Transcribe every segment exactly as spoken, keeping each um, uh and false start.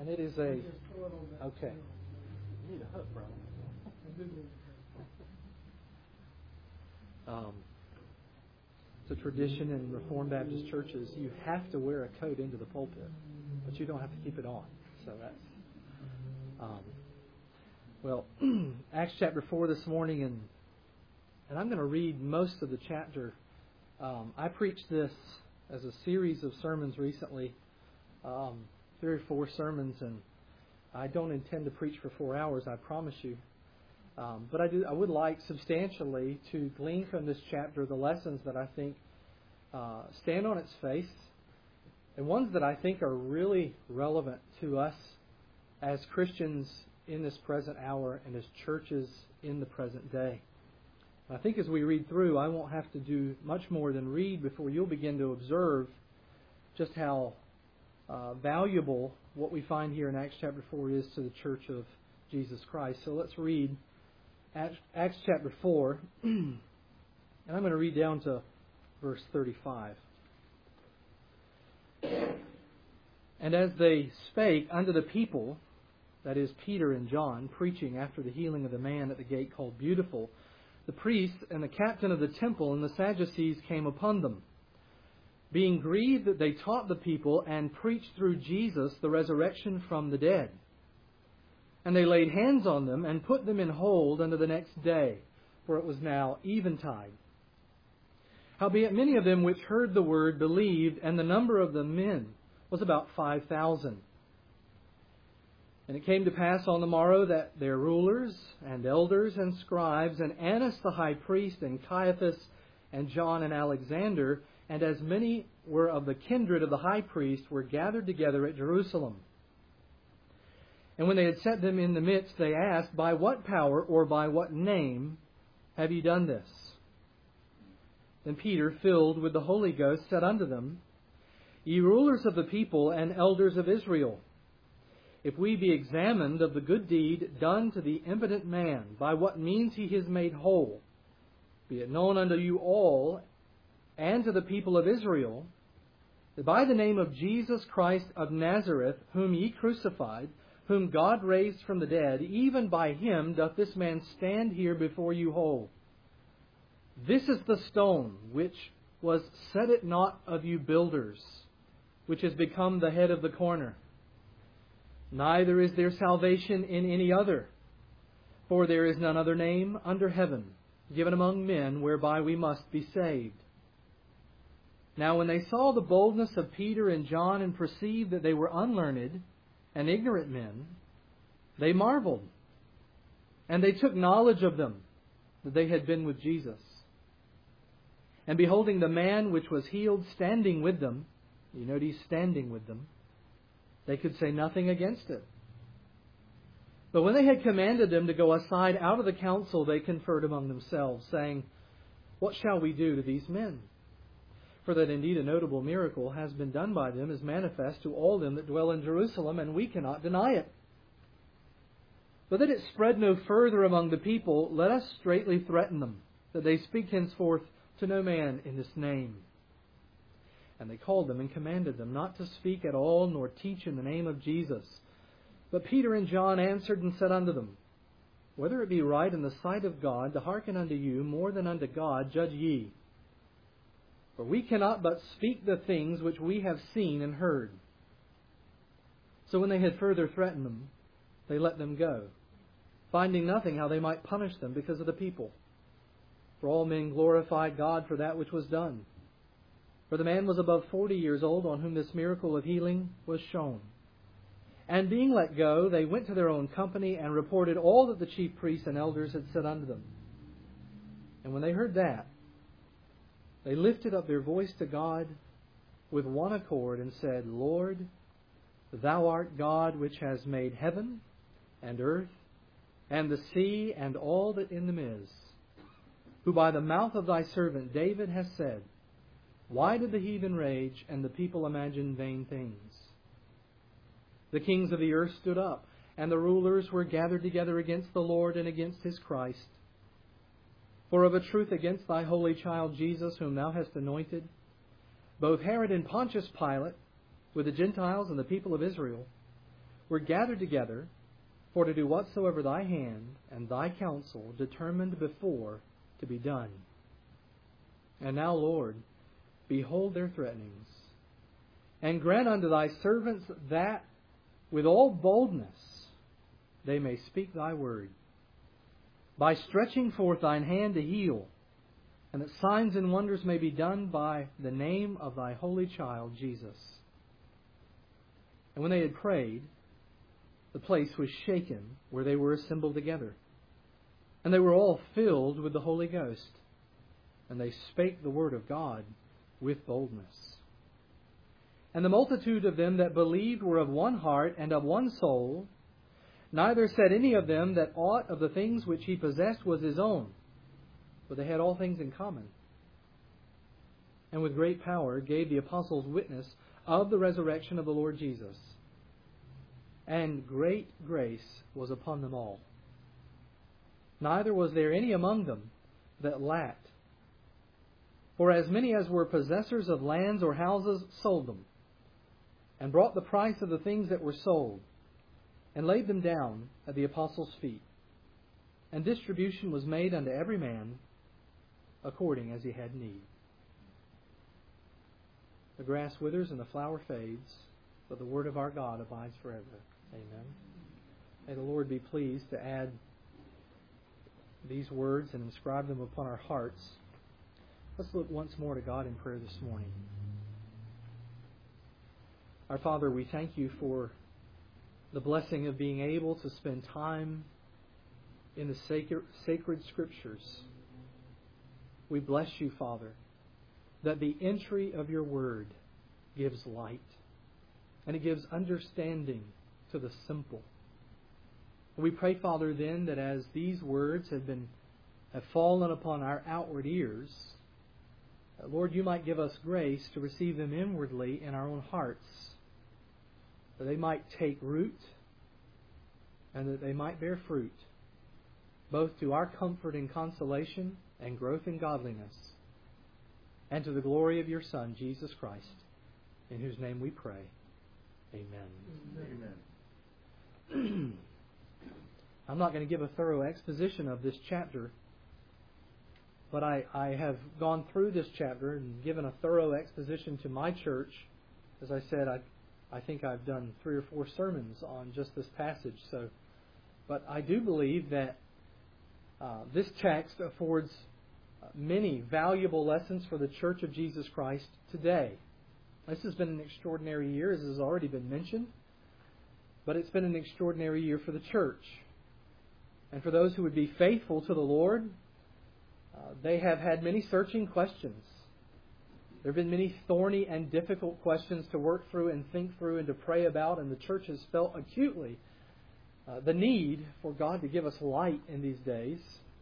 And it is a... Okay. You need a hook, brother. Um, it's a tradition in Reformed Baptist churches. You have to wear a coat into the pulpit, but you don't have to keep it on. So that's... Um, well, Acts chapter four this morning, and and I'm going to read most of the chapter. Um, I preached this as a series of sermons recently, um, three or four sermons, and I don't intend to preach for four hours, I promise you. Um, but I do. I would like substantially to glean from this chapter the lessons that I think uh, stand on its face, and ones that I think are really relevant to us as Christians in this present hour and as churches in the present day. I think as we read through, I won't have to do much more than read before you'll begin to observe just how uh, valuable what we find here in Acts chapter four is to the church of Jesus Christ. So let's read Acts chapter four, and I'm going to read down to verse thirty-five. And as they spake unto the people, that is Peter and John, preaching after the healing of the man at the gate called Beautiful, the priests and the captain of the temple and the Sadducees came upon them, being grieved that they taught the people and preached through Jesus the resurrection from the dead. And they laid hands on them and put them in hold unto the next day, for it was now eventide. Howbeit many of them which heard the word believed, and the number of the men was about five thousand. And it came to pass on the morrow that their rulers and elders and scribes, and Annas the high priest, and Caiaphas, and John, and Alexander, and as many were of the kindred of the high priest, were gathered together at Jerusalem. And when they had set them in the midst, they asked, By what power or by what name have ye done this? Then Peter, filled with the Holy Ghost, said unto them, Ye rulers of the people and elders of Israel, if we be examined of the good deed done to the impotent man, by what means he is made whole, be it known unto you all and to the people of Israel, that by the name of Jesus Christ of Nazareth, whom ye crucified, whom God raised from the dead, even by him doth this man stand here before you whole. This is the stone which was set at naught of you builders, which has become the head of the corner. Neither is there salvation in any other, for there is none other name under heaven given among men whereby we must be saved. Now when they saw the boldness of Peter and John, and perceived that they were unlearned and ignorant men, they marveled, and they took knowledge of them, that they had been with Jesus. And beholding the man which was healed standing with them, you note he's standing with them, they could say nothing against it. But when they had commanded them to go aside out of the council, they conferred among themselves, saying, What shall we do to these men? For that indeed a notable miracle has been done by them is manifest to all them that dwell in Jerusalem, and we cannot deny it. But that it spread no further among the people, let us straitly threaten them, that they speak henceforth to no man in this name. And they called them and commanded them not to speak at all, nor teach in the name of Jesus. But Peter and John answered and said unto them, Whether it be right in the sight of God to hearken unto you more than unto God, judge ye. For we cannot but speak the things which we have seen and heard. So when they had further threatened them, they let them go, finding nothing how they might punish them because of the people. For all men glorified God for that which was done. For the man was above forty years old, on whom this miracle of healing was shown. And being let go, they went to their own company, and reported all that the chief priests and elders had said unto them. And when they heard that, they lifted up their voice to God with one accord, and said, Lord, Thou art God which has made heaven and earth, and the sea, and all that in them is, who by the mouth of Thy servant David has said, Why did the heathen rage, and the people imagine vain things? The kings of the earth stood up, and the rulers were gathered together against the Lord and against His Christ. For of a truth against Thy holy child Jesus, whom Thou hast anointed, both Herod and Pontius Pilate, with the Gentiles and the people of Israel, were gathered together for to do whatsoever thy hand and thy counsel determined before to be done. And now, Lord, behold their threatenings, and grant unto thy servants that with all boldness they may speak thy word, by stretching forth thine hand to heal, and that signs and wonders may be done by the name of thy holy child, Jesus. And when they had prayed, the place was shaken where they were assembled together. And they were all filled with the Holy Ghost, and they spake the word of God with boldness. And the multitude of them that believed were of one heart and of one soul. Neither said any of them that aught of the things which he possessed was his own, but they had all things in common. And with great power gave the apostles witness of the resurrection of the Lord Jesus. And great grace was upon them all. Neither was there any among them that lacked. For as many as were possessors of lands or houses sold them, and brought the price of the things that were sold, and laid them down at the apostles' feet. And distribution was made unto every man according as he had need. The grass withers and the flower fades, but the word of our God abides forever. Amen. May the Lord be pleased to add these words and inscribe them upon our hearts. Let's look once more to God in prayer this morning. Our Father, we thank you for the blessing of being able to spend time in the sacred, sacred Scriptures. We bless you, Father, that the entry of your Word gives light, and it gives understanding to the simple. We pray, Father, then, that as these words have been have fallen upon our outward ears, Lord, you might give us grace to receive them inwardly in our own hearts, that they might take root and that they might bear fruit, both to our comfort and consolation and growth in godliness, and to the glory of your Son, Jesus Christ, in whose name we pray. Amen. Amen. I'm not going to give a thorough exposition of this chapter, but I, I have gone through this chapter and given a thorough exposition to my church. As I said, I I think I've done three or four sermons on just this passage. So, but I do believe that uh, this text affords many valuable lessons for the Church of Jesus Christ today. This has been an extraordinary year, as has already been mentioned, but it's been an extraordinary year for the church. And for those who would be faithful to the Lord, uh, they have had many searching questions. There have been many thorny and difficult questions to work through and think through and to pray about, and the church has felt acutely uh, the need for God to give us light in these days.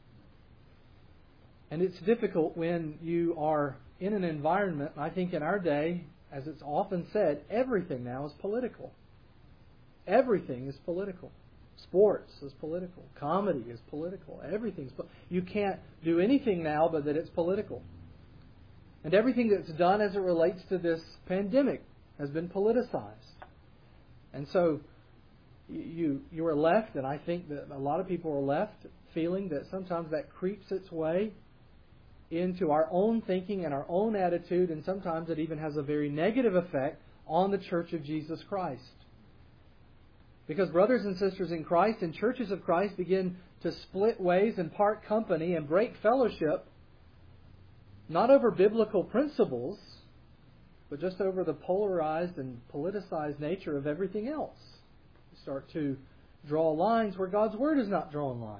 And it's difficult when you are in an environment, I think in our day, as it's often said, everything now is political. Everything is political. Sports is political. Comedy is political. Everything's po- you can't do anything now but that it's political. And everything that's done as it relates to this pandemic has been politicized. And so you you are left, and I think that a lot of people are left feeling that sometimes that creeps its way into our own thinking and our own attitude, and sometimes it even has a very negative effect on the Church of Jesus Christ. Because brothers and sisters in Christ and churches of Christ begin to split ways and part company and break fellowship, not over biblical principles, but just over the polarized and politicized nature of everything else. You start to draw lines where God's Word is not drawing lines.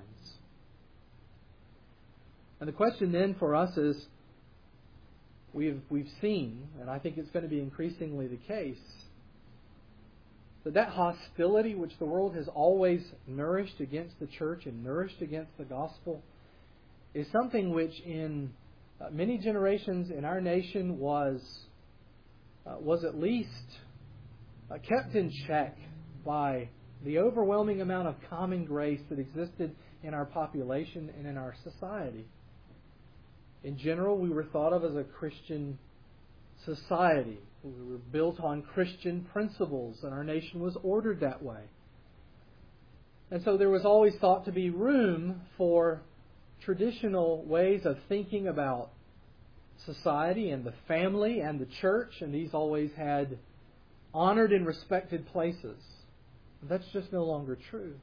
And the question then for us is, we've we've seen, and I think it's going to be increasingly the case, that that hostility which the world has always nourished against the church and nourished against the gospel is something which in uh, many generations in our nation was uh, was at least uh, kept in check by the overwhelming amount of common grace that existed in our population and in our society. In general, we were thought of as a Christian society. We were built on Christian principles, and our nation was ordered that way. And so there was always thought to be room for traditional ways of thinking about society and the family and the church, and these always had honored and respected places. That's just no longer true.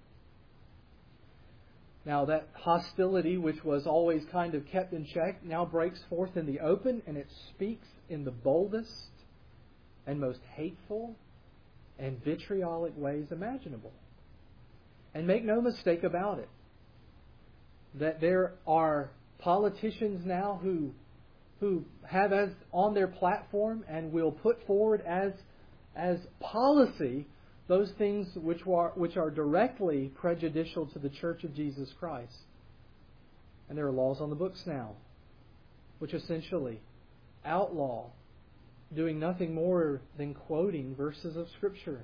Now that hostility, which was always kind of kept in check, now breaks forth in the open, and it speaks in the boldest and most hateful and vitriolic ways imaginable. And make no mistake about it, that there are politicians now who who have as on their platform and will put forward as as policy those things which are which are directly prejudicial to the Church of Jesus Christ. And there are laws on the books now which essentially outlaw doing nothing more than quoting verses of Scripture.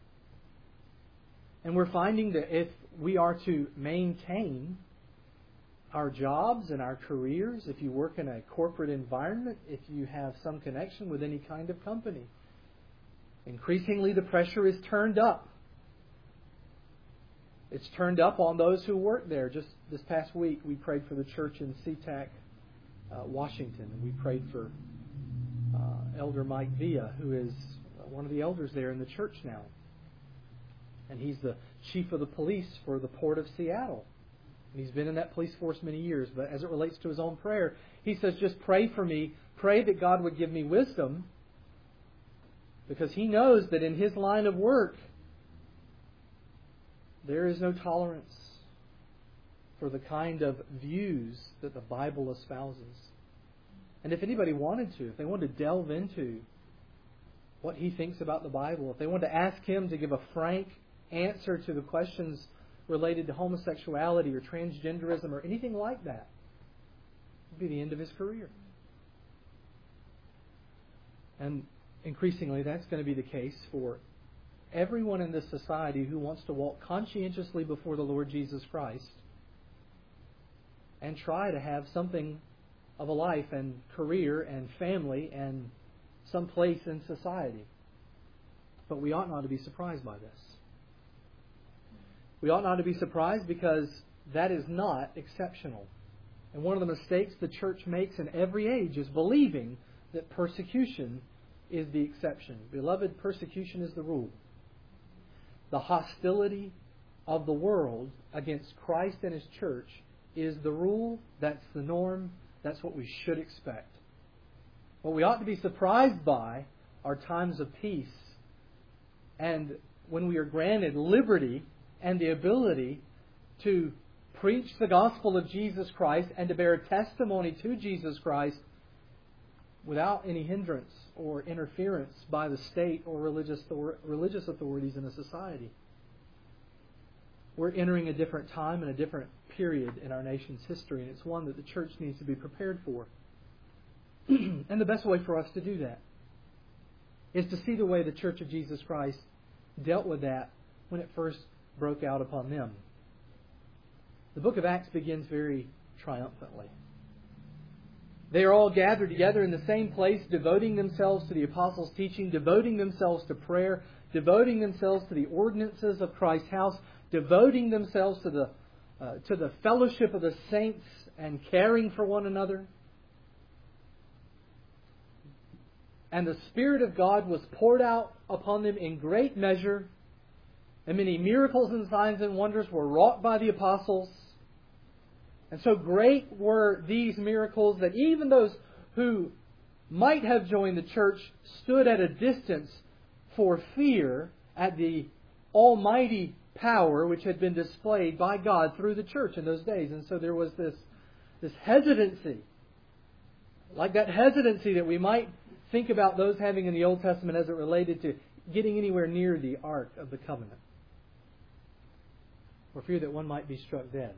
And we're finding that if we are to maintain our jobs and our careers, if you work in a corporate environment, if you have some connection with any kind of company, increasingly the pressure is turned up. It's turned up on those who work there. Just this past week we prayed for the church in SeaTac, uh, Washington. And we prayed for uh, Elder Mike Villa, who is one of the elders there in the church now. And he's the chief of the police for the Port of Seattle. And he's been in that police force many years. But as it relates to his own prayer, he says, just pray for me. Pray that God would give me wisdom. Because he knows that in his line of work, there is no tolerance for the kind of views that the Bible espouses. And if anybody wanted to, if they wanted to delve into what he thinks about the Bible, if they wanted to ask him to give a frank answer to the questions related to homosexuality or transgenderism or anything like that, it would be the end of his career. And increasingly that's going to be the case for everyone in this society who wants to walk conscientiously before the Lord Jesus Christ and try to have something of a life and career and family and some place in society. But we ought not to be surprised by this. We ought not to be surprised because that is not exceptional. And one of the mistakes the church makes in every age is believing that persecution is the exception. Beloved, persecution is the rule. The hostility of the world against Christ and His church is the rule. That's the norm. That's what we should expect. What we ought to be surprised by are times of peace. And when we are granted liberty and the ability to preach the gospel of Jesus Christ and to bear a testimony to Jesus Christ without any hindrance or interference by the state or religious religious authorities in a society. We're entering a different time and a different period in our nation's history, and it's one that the church needs to be prepared for. And the best way for us to do that is to see the way the Church of Jesus Christ dealt with that when it first broke out upon them. The book of Acts begins very triumphantly. They are all gathered together in the same place, devoting themselves to the apostles' teaching, devoting themselves to prayer, devoting themselves to the ordinances of Christ's house, devoting themselves to the uh, to the fellowship of the saints and caring for one another. And the Spirit of God was poured out upon them in great measure, and many miracles and signs and wonders were wrought by the apostles. And so great were these miracles that even those who might have joined the church stood at a distance for fear at the almighty power which had been displayed by God through the church in those days. And so there was this, this hesitancy, like that hesitancy that we might think about those having in the Old Testament as it related to getting anywhere near the Ark of the Covenant, for fear that one might be struck dead.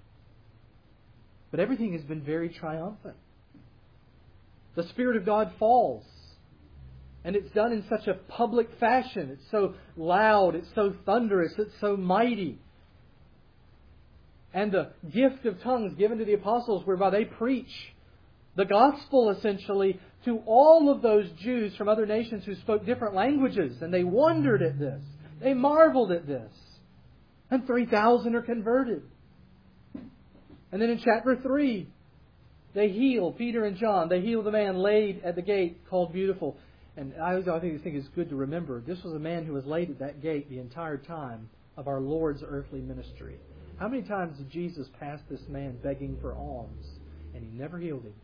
But everything has been very triumphant. The Spirit of God falls. And it's done in such a public fashion. It's so loud, it's so thunderous, it's so mighty. And the gift of tongues given to the apostles whereby they preach the gospel essentially to all of those Jews from other nations who spoke different languages. And they wondered at this. They marveled at this. And three thousand are converted. And then in chapter three, they heal Peter and John. They heal the man laid at the gate called Beautiful. And I always I think it's good to remember, this was a man who was laid at that gate the entire time of our Lord's earthly ministry. How many times did Jesus pass this man begging for alms? And He never healed him.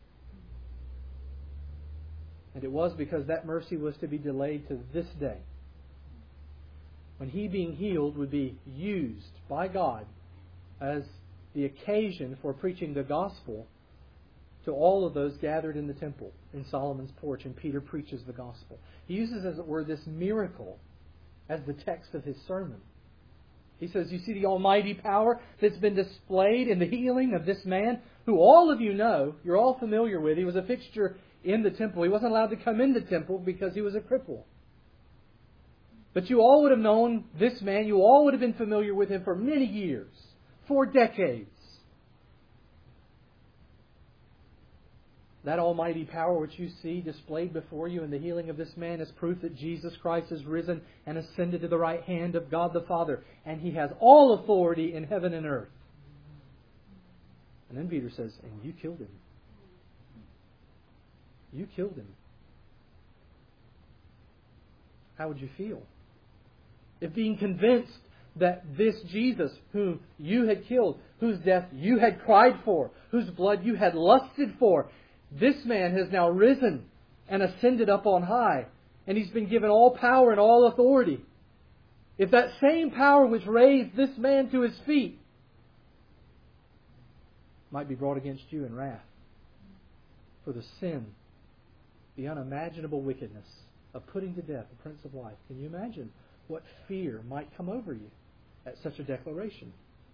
And it was because that mercy was to be delayed to this day, when he being healed would be used by God as the occasion for preaching the gospel to all of those gathered in the temple in Solomon's porch, and Peter preaches the gospel. He uses, as it were, this miracle as the text of his sermon. He says, you see the almighty power that's been displayed in the healing of this man, who all of you know, you're all familiar with. He was a fixture in the temple. He wasn't allowed to come in the temple because he was a cripple. But you all would have known this man. You all would have been familiar with him for many years, for decades. That almighty power which you see displayed before you in the healing of this man is proof that Jesus Christ is risen and ascended to the right hand of God the Father. And He has all authority in heaven and earth. And then Peter says, and you killed him. You killed him. How would you feel? If being convinced that this Jesus, whom you had killed, whose death you had cried for, whose blood you had lusted for, this man has now risen and ascended up on high, and He's been given all power and all authority. If that same power which raised this man to his feet might be brought against you in wrath for the sin, the unimaginable wickedness of putting to death the Prince of Life, can you imagine what fear might come over you at such a declaration?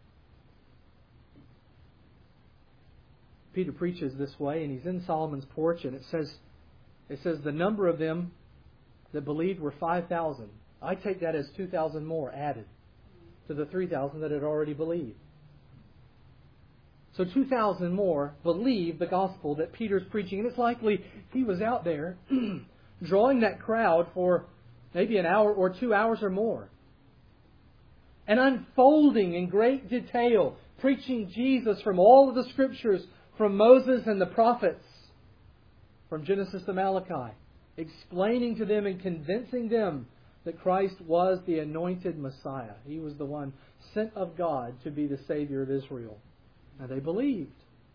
Peter preaches this way, and he's in Solomon's porch, and it says, it says the number of them that believed were five thousand. I take that as two thousand more added to the three thousand that had already believed. So two thousand more believed the gospel that Peter's preaching, and it's likely he was out there drawing that crowd for maybe an hour or two hours or more, and unfolding in great detail, preaching Jesus from all of the Scriptures, from Moses and the prophets, from Genesis to Malachi, explaining to them and convincing them that Christ was the anointed Messiah. He was the one sent of God to be the Savior of Israel. And they believed.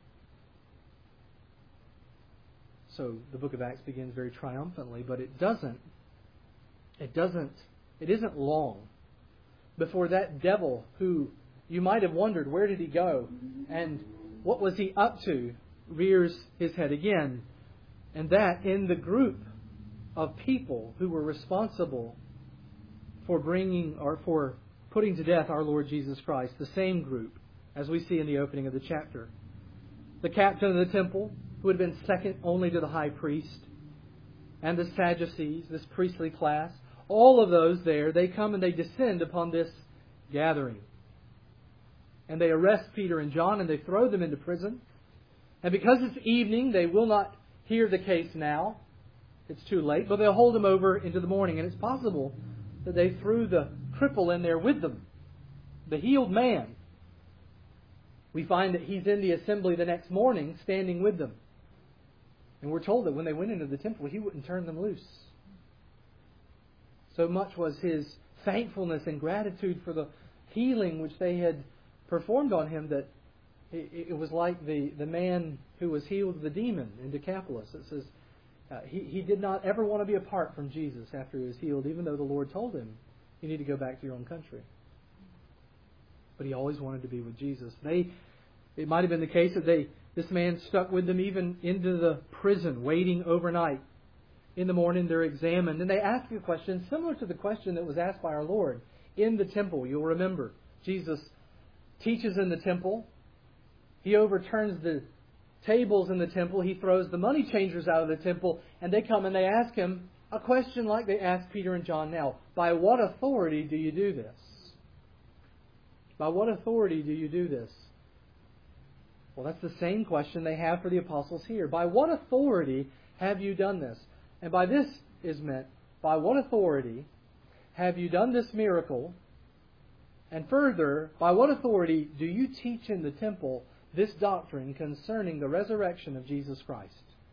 So the book of Acts begins very triumphantly, but it doesn't, it doesn't, it isn't long before that devil, who you might have wondered, where did he go? And what was he up to, rears his head again. And that in the group of people who were responsible for bringing or for putting to death our Lord Jesus Christ, the same group as we see in the opening of the chapter. The captain of the temple, who had been second only to the high priest, and the Sadducees, this priestly class, all of those there, they come and they descend upon this gathering. And they arrest Peter and John and they throw them into prison. And because it's evening, they will not hear the case now. It's too late. But they'll hold them over into the morning. And it's possible that they threw the cripple in there with them, the healed man. We find that he's in the assembly the next morning, standing with them. And we're told that when they went into the temple, he wouldn't turn them loose. So much was his thankfulness and gratitude for the healing which they had performed on him, that it, it was like the, the man who was healed of the demon in Decapolis. It says uh, he, he did not ever want to be apart from Jesus after he was healed, even though the Lord told him, you need to go back to your own country. But he always wanted to be with Jesus. They, it might have been the case that they, this man stuck with them even into the prison, waiting overnight. In the morning they're examined, and they ask a question similar to the question that was asked by our Lord in the temple. You'll remember, Jesus teaches in the temple. He overturns the tables in the temple. He throws the money changers out of the temple, and they come and they ask him a question like they asked Peter and John now. By what authority do you do this? By what authority do you do this? Well, that's the same question they have for the apostles here. By what authority have you done this? And by this is meant, by what authority have you done this miracle? And further, by what authority do you teach in the temple this doctrine concerning the resurrection of Jesus Christ?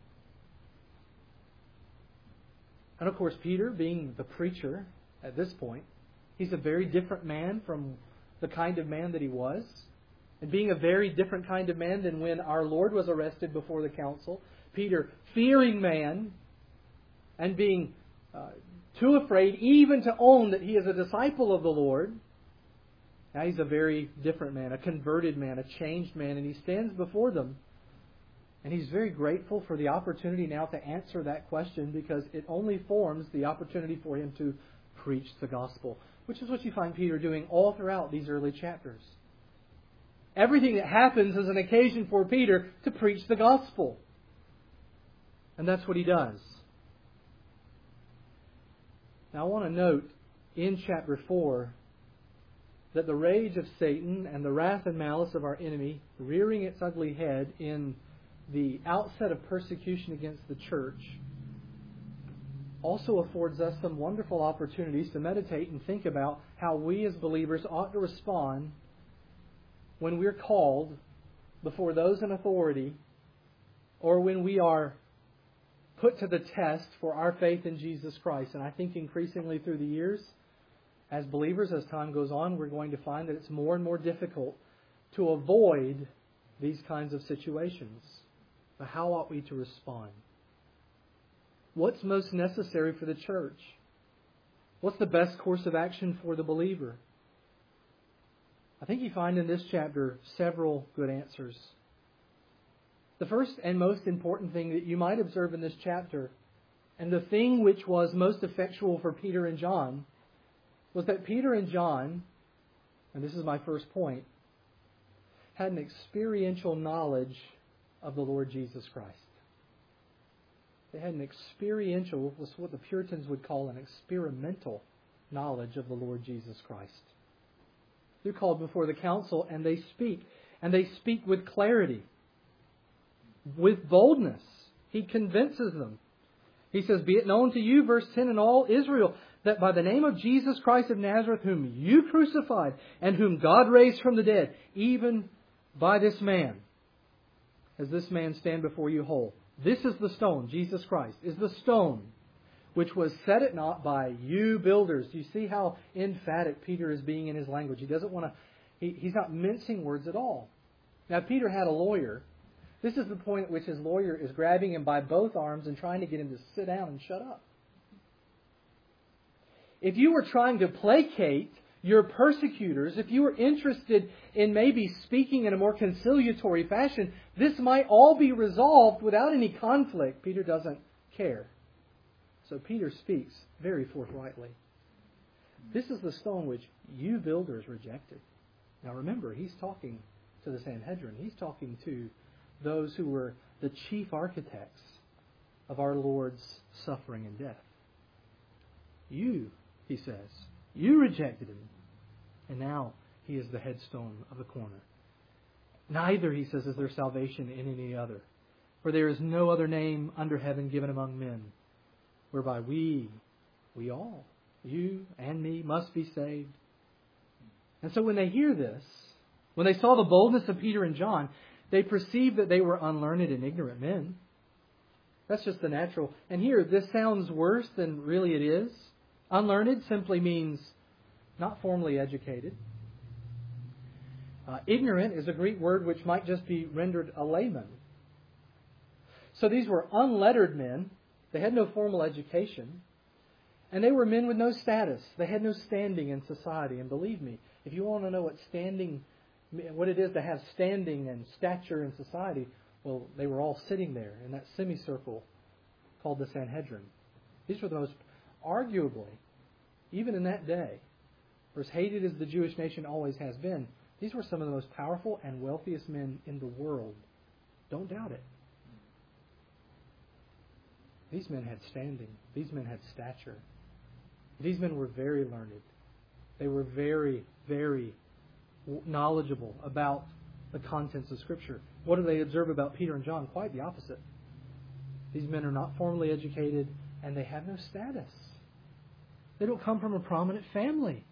And of course, Peter, being the preacher at this point, he's a very different man from the kind of man that he was. And being a very different kind of man than when our Lord was arrested before the council. Peter, fearing man, and being uh, too afraid even to own that he is a disciple of the Lord. Now he's a very different man, a converted man, a changed man, and he stands before them. And he's very grateful for the opportunity now to answer that question, because it only forms the opportunity for him to preach the gospel, which is what you find Peter doing all throughout these early chapters. Everything that happens is an occasion for Peter to preach the gospel. And that's what he does. Now I want to note in chapter four that the rage of Satan and the wrath and malice of our enemy rearing its ugly head in the outset of persecution against the church also affords us some wonderful opportunities to meditate and think about how we as believers ought to respond when we're called before those in authority, or when we are put to the test for our faith in Jesus Christ. And I think increasingly through the years, as believers, as time goes on, we're going to find that it's more and more difficult to avoid these kinds of situations. But how ought we to respond? What's most necessary for the church? What's the best course of action for the believer? I think you find in this chapter several good answers. The first and most important thing that you might observe in this chapter, and the thing which was most effectual for Peter and John, was that Peter and John, and this is my first point, had an experiential knowledge of the Lord Jesus Christ. They had an experiential, was what the Puritans would call an experimental knowledge of the Lord Jesus Christ. They're called before the council and they speak. And they speak with clarity, with boldness. He convinces them. He says, "Be it known to you," verse ten, "in all Israel, that by the name of Jesus Christ of Nazareth, whom you crucified, and whom God raised from the dead, even by this man, as this man stand before you whole. This is the stone," Jesus Christ, "is the stone which was set at naught by you builders." Do you see how emphatic Peter is being in his language? He doesn't want to, he, he's not mincing words at all. Now, Peter had a lawyer. This is the point at which his lawyer is grabbing him by both arms and trying to get him to sit down and shut up. If you were trying to placate your persecutors, if you were interested in maybe speaking in a more conciliatory fashion, this might all be resolved without any conflict. Peter doesn't care. So Peter speaks very forthrightly. This is the stone which you builders rejected. Now remember, he's talking to the Sanhedrin. He's talking to those who were the chief architects of our Lord's suffering and death. You, he says, you rejected him. And now he is the headstone of the corner. Neither, he says, is there salvation in any other. For there is no other name under heaven given among men, whereby we, we all, you and me, must be saved. And so when they hear this, when they saw the boldness of Peter and John, they perceived that they were unlearned and ignorant men. That's just the natural. And here, this sounds worse than really it is. Unlearned simply means not formally educated. Uh, ignorant is a Greek word which might just be rendered a layman. So these were unlettered men. They had no formal education. And they were men with no status. They had no standing in society. And believe me, if you want to know what standing, what it is to have standing and stature in society, well, they were all sitting there in that semicircle called the Sanhedrin. These were the most, arguably, even in that day, for as hated as the Jewish nation always has been, these were some of the most powerful and wealthiest men in the world. Don't doubt it. These men had standing. These men had stature. These men were very learned. They were very, very knowledgeable about the contents of Scripture. What do they observe about Peter and John? Quite the opposite. These men are not formally educated, and they have no status. They don't come from a prominent family.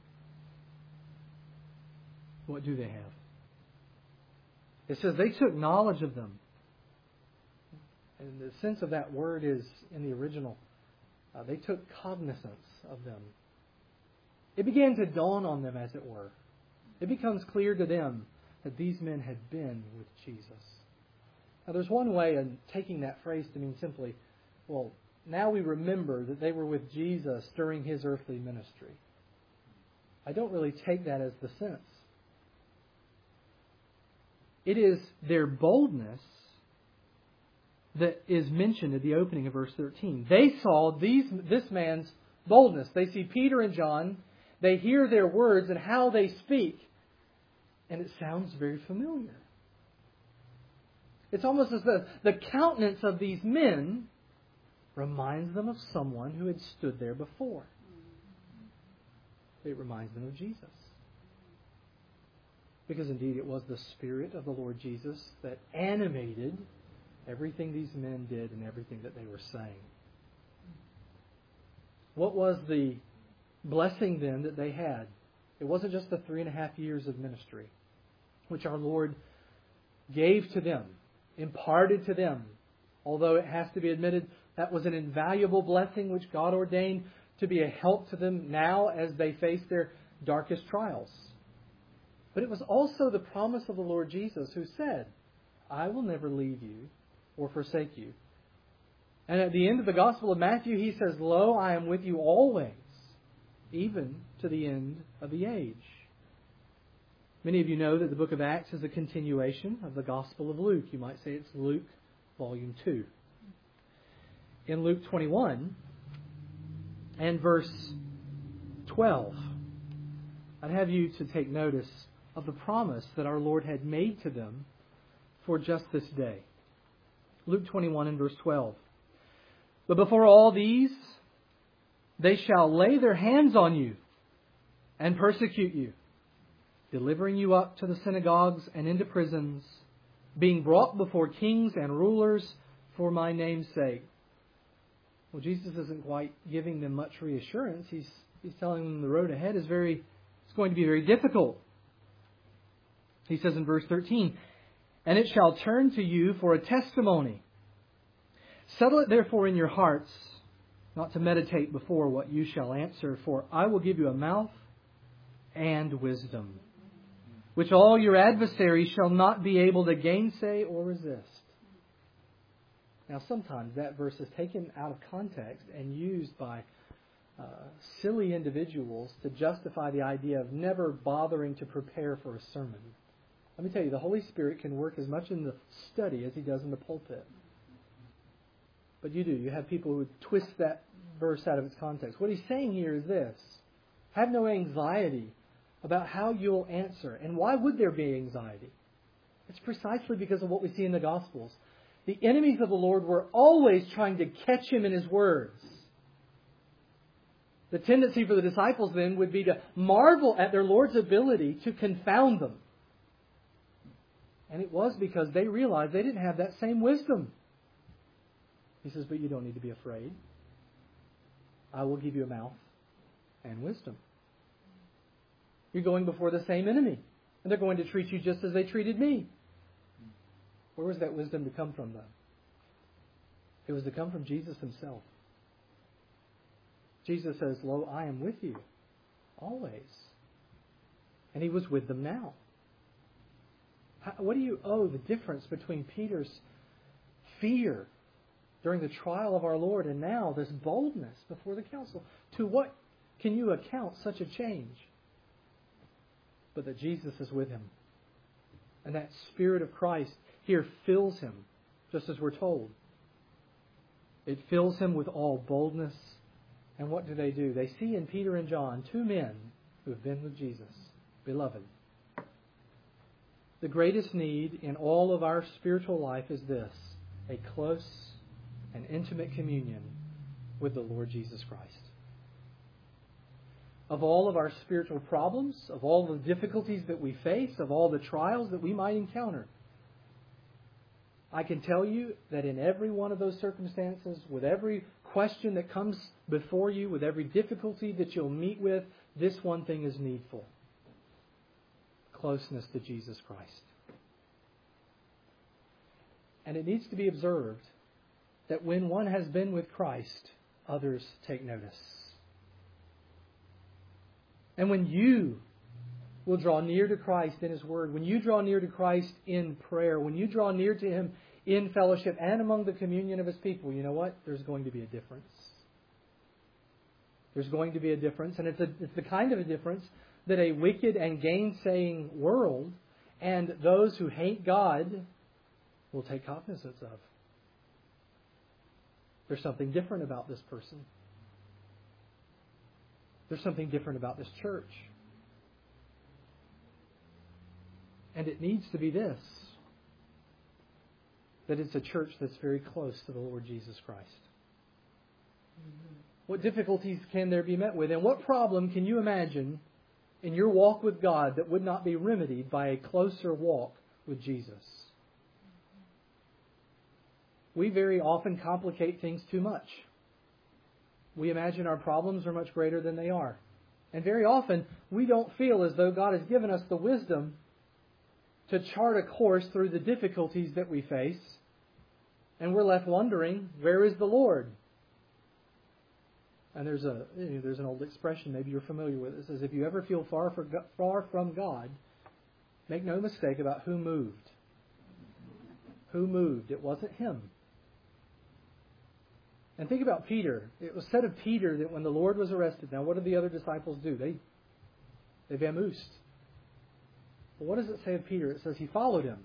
What do they have? It says they took knowledge of them. And the sense of that word is in the original. Uh, they took cognizance of them. It began to dawn on them, as it were. It becomes clear to them that these men had been with Jesus. Now, there's one way of taking that phrase to mean simply, well, now we remember that they were with Jesus during His earthly ministry. I don't really take that as the sense. It is their boldness that is mentioned at the opening of verse thirteen. They saw these this man's boldness. They see Peter and John. They hear their words and how they speak. And it sounds very familiar. It's almost as though the countenance of these men reminds them of someone who had stood there before. It reminds them of Jesus. Because indeed it was the Spirit of the Lord Jesus that animated everything these men did and everything that they were saying. What was the blessing then that they had? It wasn't just the three and a half years of ministry, which our Lord gave to them, imparted to them. Although it has to be admitted, that was an invaluable blessing which God ordained to be a help to them now as they face their darkest trials. But it was also the promise of the Lord Jesus who said, I will never leave you or forsake you. And at the end of the Gospel of Matthew, He says, Lo, I am with you always, even to the end of the age. Many of you know that the book of Acts is a continuation of the Gospel of Luke. You might say it's Luke, volume two. In Luke twenty-one and verse twelve, I'd have you to take notice of the promise that our Lord had made to them for just this day. Luke twenty-one and verse twelve. But before all these, they shall lay their hands on you and persecute you, delivering you up to the synagogues and into prisons, being brought before kings and rulers for my name's sake. Well, Jesus isn't quite giving them much reassurance. He's, he's telling them the road ahead is very, it's going to be very difficult. He says in verse thirteen, And it shall turn to you for a testimony. Settle it therefore in your hearts, not to meditate before what you shall answer, for I will give you a mouth and wisdom, which all your adversaries shall not be able to gainsay or resist. Now, sometimes that verse is taken out of context and used by uh, silly individuals to justify the idea of never bothering to prepare for a sermon. Let me tell you, the Holy Spirit can work as much in the study as He does in the pulpit. But you do. You have people who twist that verse out of its context. What He's saying here is this. Have no anxiety about how you'll answer. And why would there be anxiety? It's precisely because of what we see in the Gospels. The enemies of the Lord were always trying to catch Him in His words. The tendency for the disciples then would be to marvel at their Lord's ability to confound them. And it was because they realized they didn't have that same wisdom. He says, but you don't need to be afraid. I will give you a mouth and wisdom. You're going before the same enemy. And they're going to treat you just as they treated me. Where was that wisdom to come from, though? It was to come from Jesus Himself. Jesus says, Lo, I am with you always. And He was with them now. How, what do you owe the difference between Peter's fear during the trial of our Lord and now this boldness before the council? To what can you account such a change? But that Jesus is with him. And that Spirit of Christ here fills him, just as we're told. It fills him with all boldness. And what do they do? They see in Peter and John two men who have been with Jesus. Beloved, the greatest need in all of our spiritual life is this: a close and intimate communion with the Lord Jesus Christ. of all of our spiritual problems, of all the difficulties that we face, of all the trials that we might encounter. I can tell you that in every one of those circumstances, with every question that comes before you, with every difficulty that you'll meet with, this one thing is needful: closeness to Jesus Christ. And it needs to be observed that when one has been with Christ, others take notice. And when you will draw near to Christ in His Word, when you draw near to Christ in prayer, when you draw near to Him in fellowship and among the communion of His people, you know what? There's going to be a difference. There's going to be a difference, and it's, a, it's the kind of a difference that a wicked and gainsaying world and those who hate God will take cognizance of. There's something different about this person. There's something different about this church. And it needs to be this: that it's a church that's very close to the Lord Jesus Christ. Mm-hmm. What difficulties can there be met with? And what problem can you imagine in your walk with God that would not be remedied by a closer walk with Jesus? We very often complicate things too much. We imagine our problems are much greater than they are. And very often, we don't feel as though God has given us the wisdom to chart a course through the difficulties that we face. And we're left wondering, where is the Lord? And there's a there's an old expression, maybe you're familiar with it. It says, if you ever feel far, for, far from God, make no mistake about who moved. Who moved? It wasn't Him. And think about Peter. It was said of Peter that when the Lord was arrested, now what did the other disciples do? They, they vamoosed. But what does it say of Peter? It says he followed Him.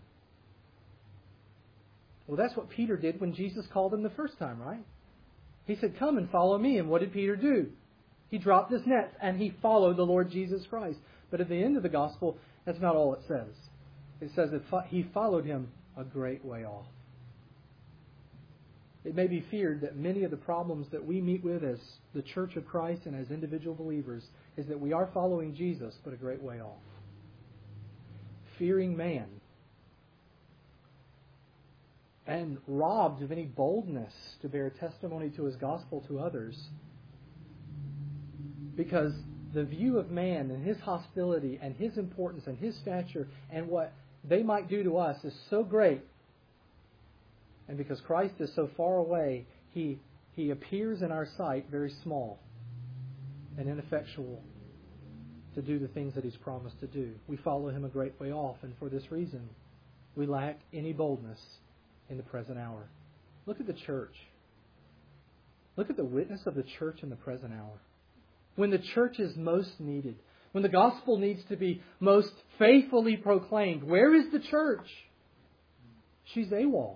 Well, that's what Peter did when Jesus called him the first time, right? He said, come and follow me. And what did Peter do? He dropped his nets and he followed the Lord Jesus Christ. But at the end of the gospel, that's not all it says. It says that he followed Him a great way off. It may be feared that many of the problems that we meet with as the Church of Christ and as individual believers is that we are following Jesus, but a great way off. Fearing man. And robbed of any boldness to bear testimony to His gospel to others. Because the view of man and his hostility and his importance and his stature and what they might do to us is so great. And because Christ is so far away, He, he appears in our sight very small and ineffectual to do the things that He's promised to do. We follow Him a great way off, and for this reason, we lack any boldness in the present hour. Look at the church. Look at the witness of the church in the present hour. When the church is most needed, when the gospel needs to be most faithfully proclaimed, where is the church? She's AWOL.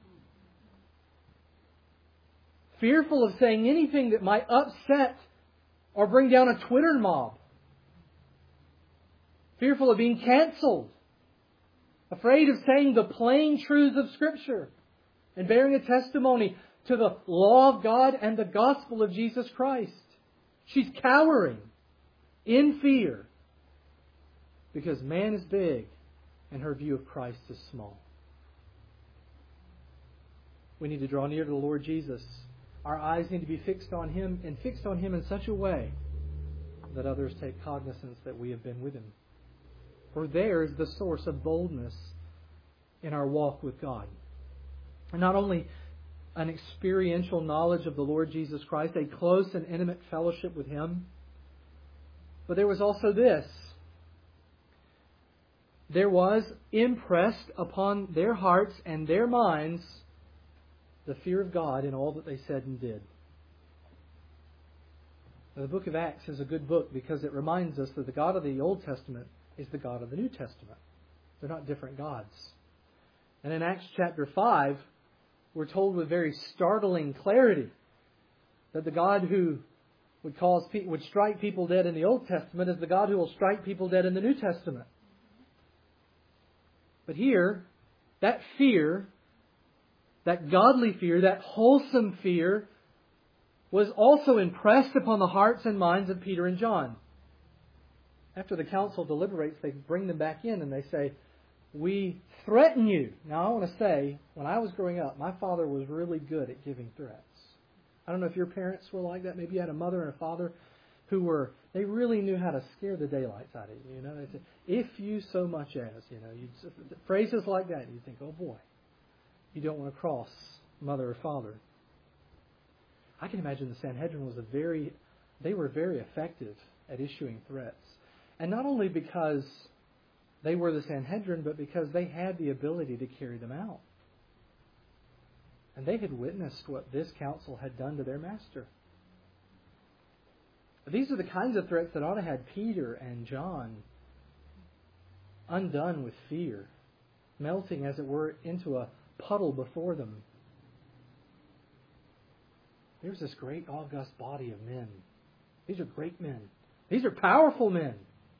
Fearful of saying anything that might upset or bring down a Twitter mob. Fearful of being canceled. Afraid of saying the plain truths of Scripture and bearing a testimony to the law of God and the gospel of Jesus Christ. She's cowering in fear because man is big and her view of Christ is small. We need to draw near to the Lord Jesus. Our eyes need to be fixed on Him, and fixed on Him in such a way that others take cognizance that we have been with Him. For there is the source of boldness in our walk with God. And not only an experiential knowledge of the Lord Jesus Christ, a close and intimate fellowship with Him, but there was also this. There was impressed upon their hearts and their minds the fear of God in all that they said and did. Now, the book of Acts is a good book because it reminds us that the God of the Old Testament is the God of the New Testament. They're not different gods. And in Acts chapter five, we're told with very startling clarity that the God who would cause would strike people dead in the Old Testament is the God who will strike people dead in the New Testament. But here, that fear, that godly fear, that wholesome fear, was also impressed upon the hearts and minds of Peter and John. After the council deliberates, they bring them back in and they say, we threaten you. Now I want to say, when I was growing up, my father was really good at giving threats. I don't know if your parents were like that. Maybe you had a mother and a father who were, they really knew how to scare the daylights out of you. You know, they said, if you so much as, you know, you'd, phrases like that, you think, oh boy, you don't want to cross mother or father. I can imagine the Sanhedrin was a very, they were very effective at issuing threats. And not only because they were the Sanhedrin, but because they had the ability to carry them out. And they had witnessed what this council had done to their master. These are the kinds of threats that ought to have Peter and John undone with fear, melting, as it were, into a puddle before them. There's this great august body of men. These are great men. These are powerful men.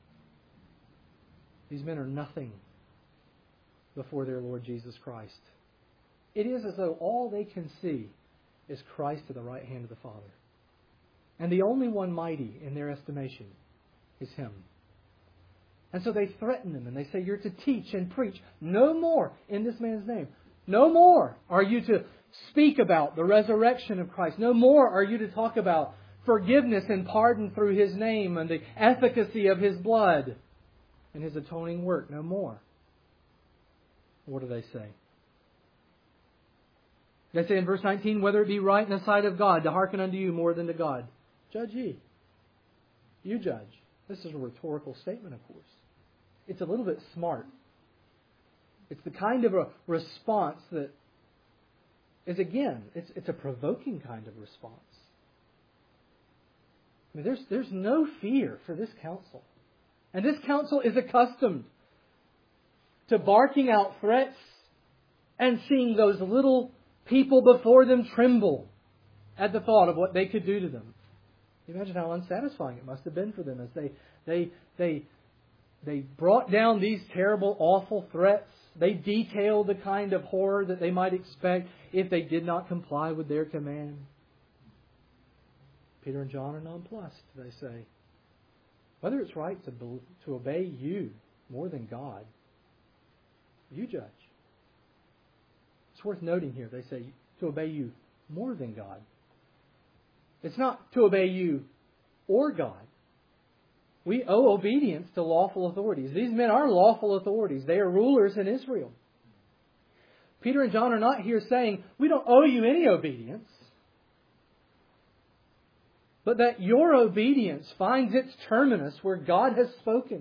These men are nothing before their Lord Jesus Christ. It is as though all they can see is Christ at the right hand of the Father. And the only one mighty in their estimation is Him. And so they threaten them and they say, you're to teach and preach no more in this man's name. No more are you to speak about the resurrection of Christ. No more are you to talk about forgiveness and pardon through His name and the efficacy of His blood and His atoning work. No more. What do they say? They say in verse nineteen, whether it be right in the sight of God to hearken unto you more than to God. Judge ye. You judge. This is a rhetorical statement, of course. It's a little bit smart. It's the kind of a response that is, again, it's, it's a provoking kind of response. I mean, there's, there's no fear for this council. And this council is accustomed to barking out threats and seeing those little people before them tremble at the thought of what they could do to them. You imagine how unsatisfying it must have been for them as they they they they brought down these terrible, awful threats. They detailed the kind of horror that they might expect if they did not comply with their command. Peter and John are nonplussed. They say, whether it's right to to obey you more than God, you judge. It's worth noting here, they say, to obey you more than God. It's not to obey you or God. We owe obedience to lawful authorities. These men are lawful authorities. They are rulers in Israel. Peter and John are not here saying, we don't owe you any obedience, but that your obedience finds its terminus where God has spoken.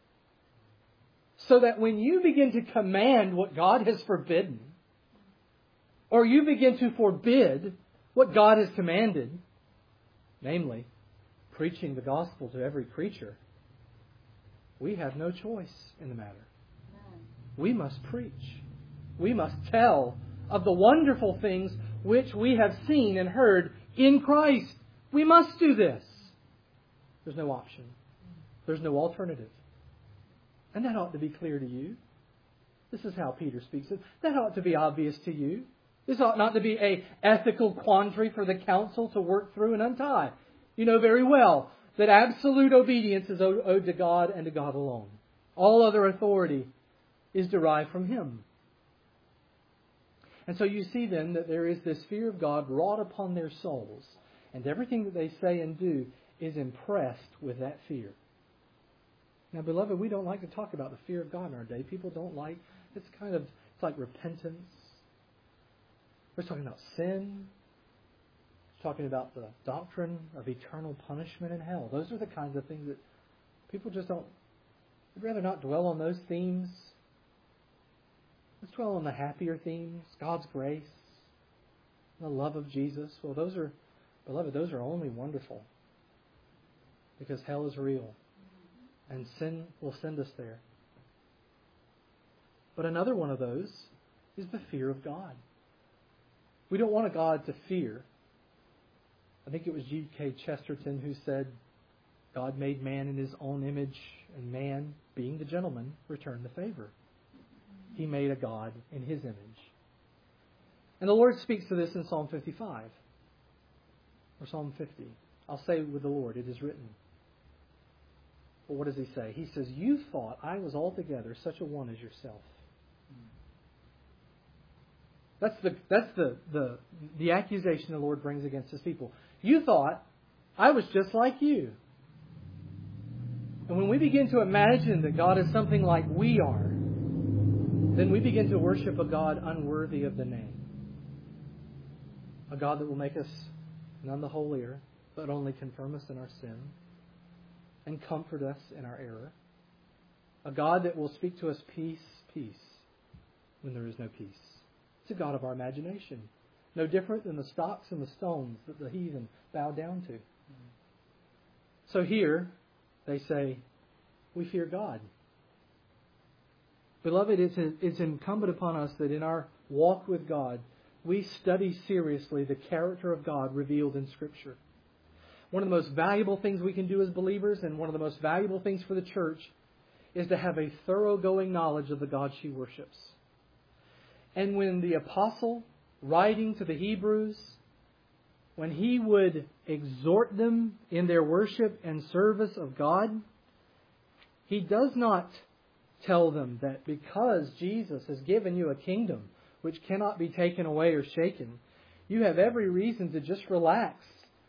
So that when you begin to command what God has forbidden, or you begin to forbid what God has commanded, namely, preaching the gospel to every creature, we have no choice in the matter. We must preach. We must tell of the wonderful things which we have seen and heard in Christ. We must do this. There's no option. There's no alternative. And that ought to be clear to you. This is how Peter speaks it. That ought to be obvious to you. This ought not to be an ethical quandary for the council to work through and untie. You know very well that absolute obedience is owed to God and to God alone. All other authority is derived from Him. And so you see then that there is this fear of God wrought upon their souls. And everything that they say and do is impressed with that fear. Now, beloved, we don't like to talk about the fear of God in our day. People don't like, it's kind of, it's like repentance. We're talking about sin. We're talking about the doctrine of eternal punishment in hell. Those are the kinds of things that people just don't, they'd rather not dwell on those themes. Let's dwell on the happier themes, God's grace, the love of Jesus. Well, those are, beloved, those are only wonderful because hell is real and sin will send us there. But another one of those is the fear of God. We don't want a God to fear. I think it was G K Chesterton who said, God made man in His own image, and man, being the gentleman, returned the favor. He made a God in His image. And the Lord speaks to this in Psalm fifty-five. Or Psalm fifty. I'll say with the Lord, it is written. But what does he say? He says, you thought I was altogether such a one as yourself. That's the that's the, the, the accusation the Lord brings against His people. You thought I was just like you. And when we begin to imagine that God is something like we are, then we begin to worship a God unworthy of the name. A God that will make us none the holier, but only confirm us in our sin and comfort us in our error. A God that will speak to us peace, peace, when there is no peace. It's a God of our imagination. No different than the stocks and the stones that the heathen bow down to. So here, they say, we fear God. Beloved, it's, it's incumbent upon us that in our walk with God, we study seriously the character of God revealed in Scripture. One of the most valuable things we can do as believers, and one of the most valuable things for the church, is to have a thoroughgoing knowledge of the God she worships. And when the apostle, writing to the Hebrews, when he would exhort them in their worship and service of God, he does not tell them that because Jesus has given you a kingdom which cannot be taken away or shaken, you have every reason to just relax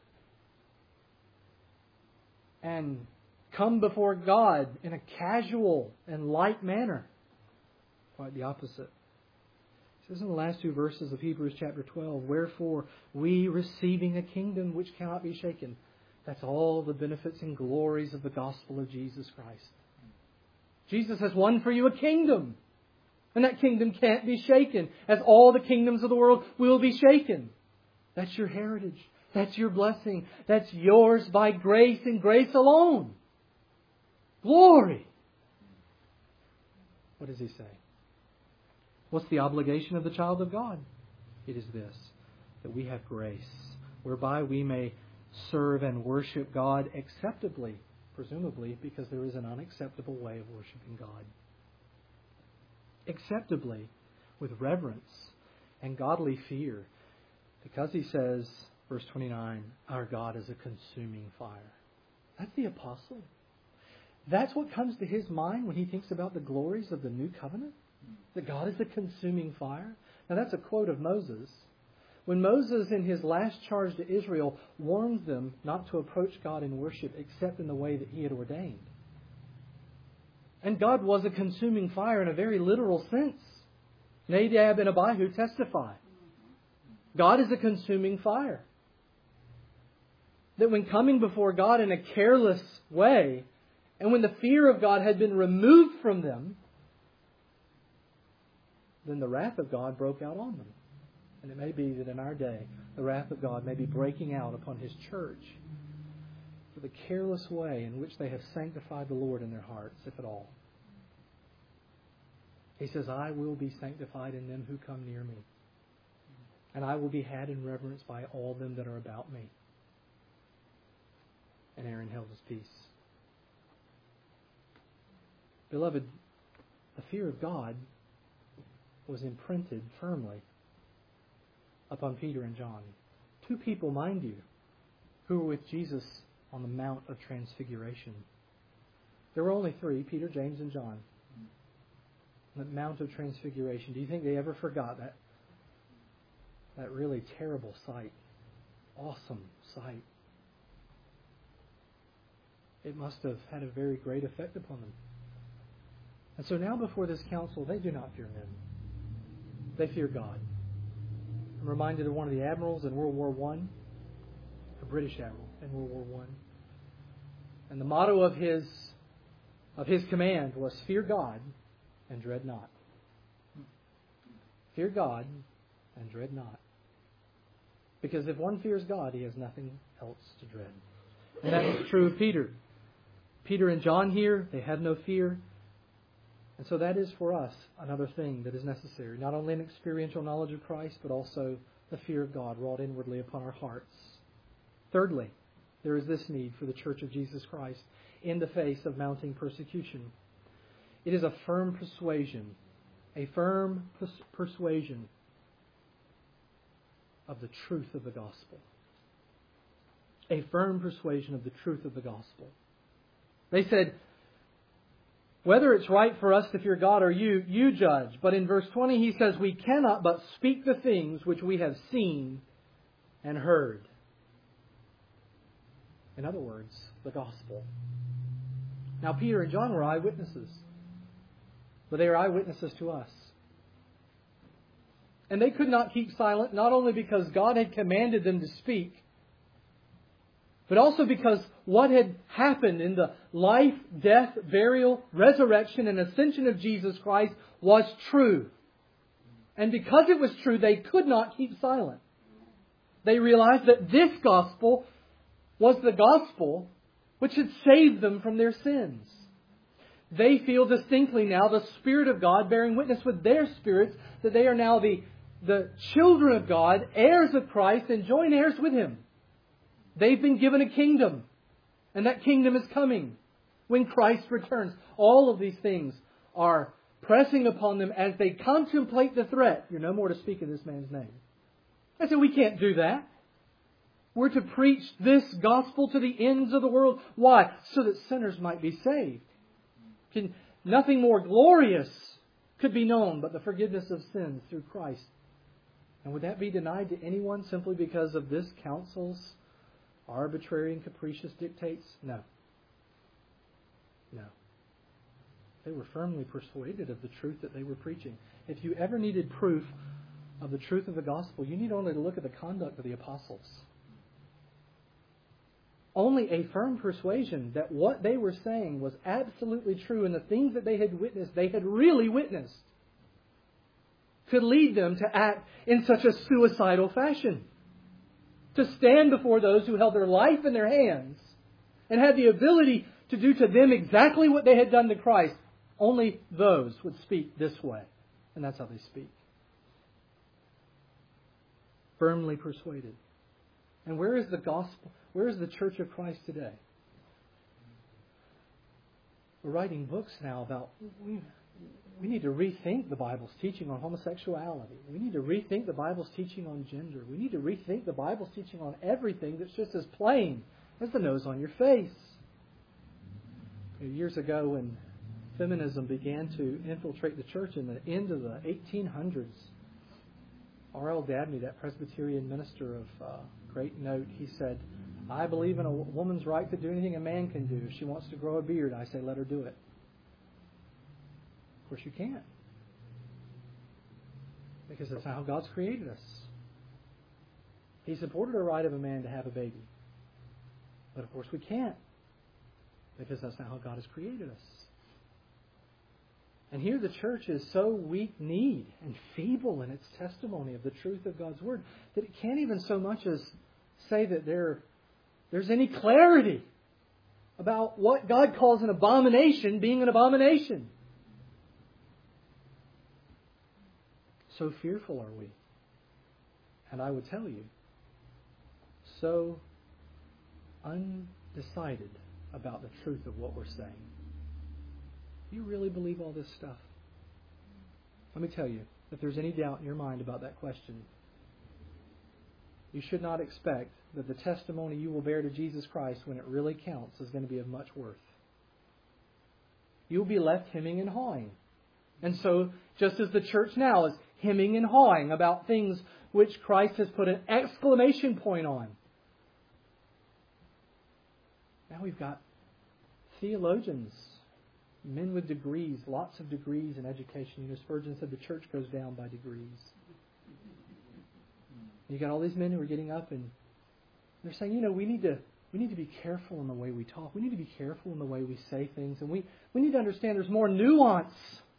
and come before God in a casual and light manner. Quite the opposite. It says in the last two verses of Hebrews chapter twelve, wherefore we receiving a kingdom which cannot be shaken. That's all the benefits and glories of the gospel of Jesus Christ. Jesus has won for you a kingdom. And that kingdom can't be shaken, as all the kingdoms of the world will be shaken. That's your heritage. That's your blessing. That's yours by grace and grace alone. Glory. What does he say? What's the obligation of the child of God? It is this, that we have grace, whereby we may serve and worship God acceptably, presumably because there is an unacceptable way of worshiping God. Acceptably, with reverence and godly fear, because he says, verse twenty-nine, our God is a consuming fire. That's the apostle. That's what comes to his mind when he thinks about the glories of the new covenant. That God is a consuming fire. Now that's a quote of Moses. When Moses, in his last charge to Israel, warns them not to approach God in worship except in the way that he had ordained. And God was a consuming fire in a very literal sense. Nadab and Abihu testify. God is a consuming fire. That when coming before God in a careless way, and when the fear of God had been removed from them, then the wrath of God broke out on them. And it may be that in our day, the wrath of God may be breaking out upon His church for the careless way in which they have sanctified the Lord in their hearts, if at all. He says, I will be sanctified in them who come near me, and I will be had in reverence by all them that are about me. And Aaron held his peace. Beloved, the fear of God was imprinted firmly upon Peter and John. Two people, mind you, who were with Jesus on the Mount of Transfiguration. There were only three, Peter, James, and John. The Mount of Transfiguration. Do you think they ever forgot that? That really terrible sight. Awesome sight. It must have had a very great effect upon them. And so now before this council, they do not fear men. They fear God. I'm reminded of one of the admirals in World War One, a British admiral in World War One. And the motto of his of his command was, fear God and dread not. Fear God and dread not. Because if one fears God, he has nothing else to dread. And that was true of Peter. Peter and John here, they had no fear. And so that is for us another thing that is necessary. Not only an experiential knowledge of Christ, but also the fear of God wrought inwardly upon our hearts. Thirdly, there is this need for the Church of Jesus Christ in the face of mounting persecution. It is a firm persuasion, a firm pers- persuasion of the truth of the gospel. A firm persuasion of the truth of the gospel. They said, Whether it's right for us to fear God or you, you judge. But in verse twenty he says, we cannot but speak the things which we have seen and heard. In other words, the gospel. Now Peter and John were eyewitnesses. But they are eyewitnesses to us. And they could not keep silent, not only because God had commanded them to speak, but also because what had happened in the life, death, burial, resurrection, and ascension of Jesus Christ was true. And because it was true, they could not keep silent. They realized that this gospel was the gospel which had saved them from their sins. They feel distinctly now the Spirit of God bearing witness with their spirits that they are now the, the children of God, heirs of Christ, and joint heirs with Him. They've been given a kingdom, and that kingdom is coming when Christ returns. All of these things are pressing upon them as they contemplate the threat. You're no more to speak in this man's name. I said, we can't do that. We're to preach this gospel to the ends of the world. Why? So that sinners might be saved. Can, nothing more glorious could be known but the forgiveness of sins through Christ. And would that be denied to anyone simply because of this council's arbitrary and capricious dictates? No. No. They were firmly persuaded of the truth that they were preaching. If you ever needed proof of the truth of the gospel, you need only to look at the conduct of the apostles. Only a firm persuasion that what they were saying was absolutely true and the things that they had witnessed, they had really witnessed, could lead them to act in such a suicidal fashion. To stand before those who held their life in their hands and had the ability to do to them exactly what they had done to Christ. Only those would speak this way. And that's how they speak. Firmly persuaded. And where is the gospel? Where is the Church of Christ today? We're writing books now about... We, we need to rethink the Bible's teaching on homosexuality. We need to rethink the Bible's teaching on gender. We need to rethink the Bible's teaching on everything that's just as plain as the nose on your face. Years ago, when feminism began to infiltrate the church in the end of the eighteen hundreds, R L Dabney, that Presbyterian minister of uh, great note, he said, I believe in a woman's right to do anything a man can do. If she wants to grow a beard, I say let her do it. Of course you can't. Because that's how God's created us. He supported the right of a man to have a baby. But of course we can't. Because that's not how God has created us. And here the church is so weak-kneed and feeble in its testimony of the truth of God's Word that it can't even so much as say that there, there's any clarity about what God calls an abomination being an abomination. So fearful are we. And I would tell you, so undecided about the truth of what we're saying. Do you really believe all this stuff? Let me tell you, if there's any doubt in your mind about that question, you should not expect that the testimony you will bear to Jesus Christ when it really counts is going to be of much worth. You'll be left hemming and hawing. And so, just as the church now is hemming and hawing about things which Christ has put an exclamation point on, now we've got theologians, men with degrees, lots of degrees in education. You know, Spurgeon said the church goes down by degrees. You got all these men who are getting up and they're saying, you know, we need to we need to be careful in the way we talk. We need to be careful in the way we say things, and we, we need to understand there's more nuance.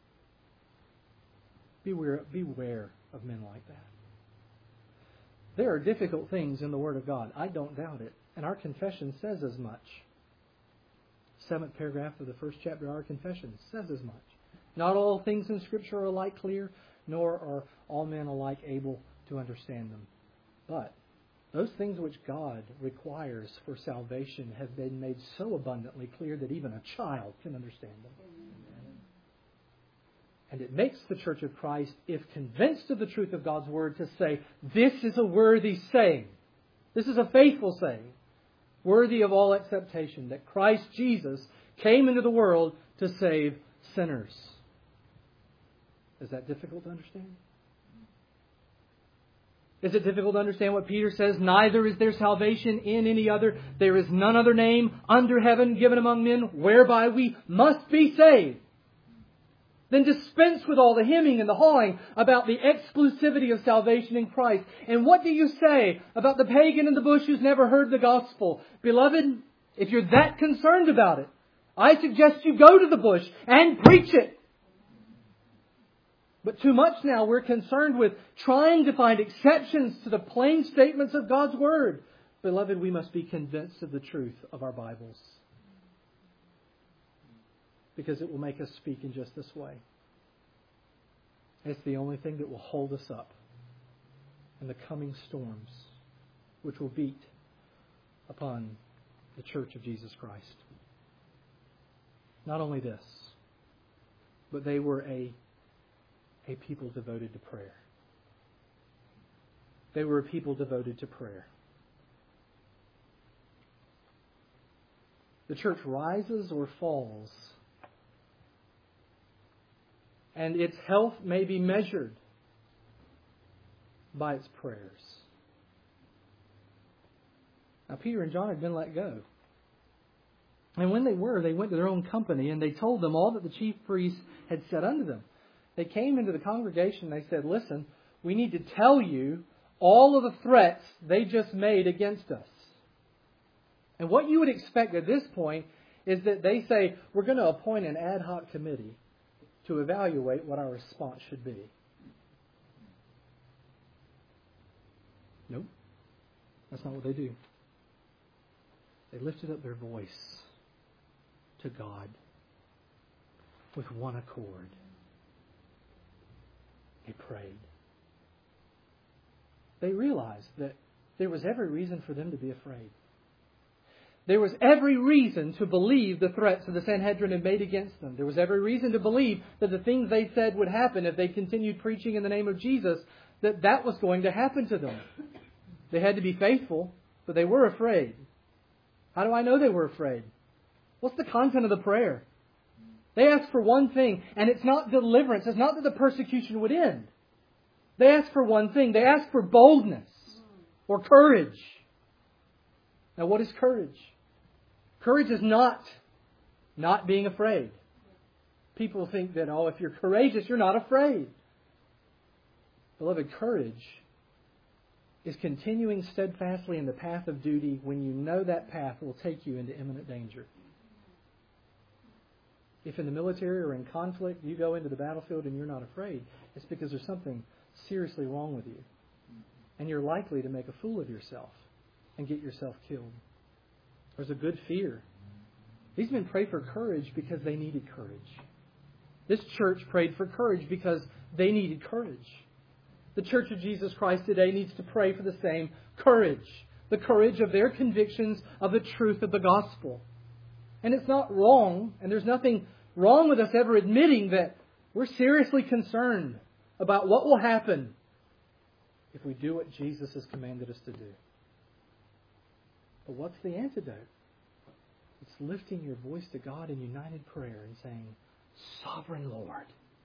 Beware, beware of men like that. There are difficult things in the Word of God. I don't doubt it. And our confession says as much. Seventh paragraph of the first chapter of our confession says as much. Not all things in Scripture are alike clear, nor are all men alike able to understand them. But those things which God requires for salvation have been made so abundantly clear that even a child can understand them. And it makes the Church of Christ, if convinced of the truth of God's Word, to say, this is a worthy saying. This is a faithful saying. Worthy of all acceptation, that Christ Jesus came into the world to save sinners. Is that difficult to understand? Is it difficult to understand what Peter says? Neither is there salvation in any other. There is none other name under heaven given among men whereby we must be saved. Then dispense with all the hemming and the hawing about the exclusivity of salvation in Christ. And what do you say about the pagan in the bush who's never heard the gospel? Beloved, if you're that concerned about it, I suggest you go to the bush and preach it. But too much now we're concerned with trying to find exceptions to the plain statements of God's Word. Beloved, we must be convinced of the truth of our Bibles, because it will make us speak in just this way. It's the only thing that will hold us up in the coming storms which will beat upon the Church of Jesus Christ. Not only this, but they were a A people devoted to prayer. They were a people devoted to prayer. The church rises or falls, and its health may be measured by its prayers. Now, Peter and John had been let go. And when they were, they went to their own company, and they told them all that the chief priests had said unto them. They came into the congregation and they said, listen, we need to tell you all of the threats they just made against us. And what you would expect at this point is that they say, we're going to appoint an ad hoc committee to evaluate what our response should be. Nope. That's not what they do. They lifted up their voice to God with one accord. They prayed. They realized that there was every reason for them to be afraid. There was every reason to believe the threats that the Sanhedrin had made against them. There was every reason to believe that the things they said would happen if they continued preaching in the name of Jesus, that that was going to happen to them. They had to be faithful, but they were afraid. How do I know they were afraid? What's the content of the prayer? They asked for one thing, and it's not deliverance. It's not that the persecution would end. They asked for one thing. They asked for boldness or courage. Now, what is courage? Courage is not not being afraid. People think that, oh, if you're courageous, you're not afraid. Beloved, courage is continuing steadfastly in the path of duty when you know that path will take you into imminent danger. If in the military or in conflict you go into the battlefield and you're not afraid, it's because there's something seriously wrong with you. And you're likely to make a fool of yourself and get yourself killed. There's a good fear. These men prayed for courage because they needed courage. This church prayed for courage because they needed courage. The Church of Jesus Christ today needs to pray for the same courage. The courage of their convictions of the truth of the gospel. And it's not wrong, and there's nothing wrong with us ever admitting that we're seriously concerned about what will happen if we do what Jesus has commanded us to do. But what's the antidote? It's lifting your voice to God in united prayer and saying, Sovereign Lord.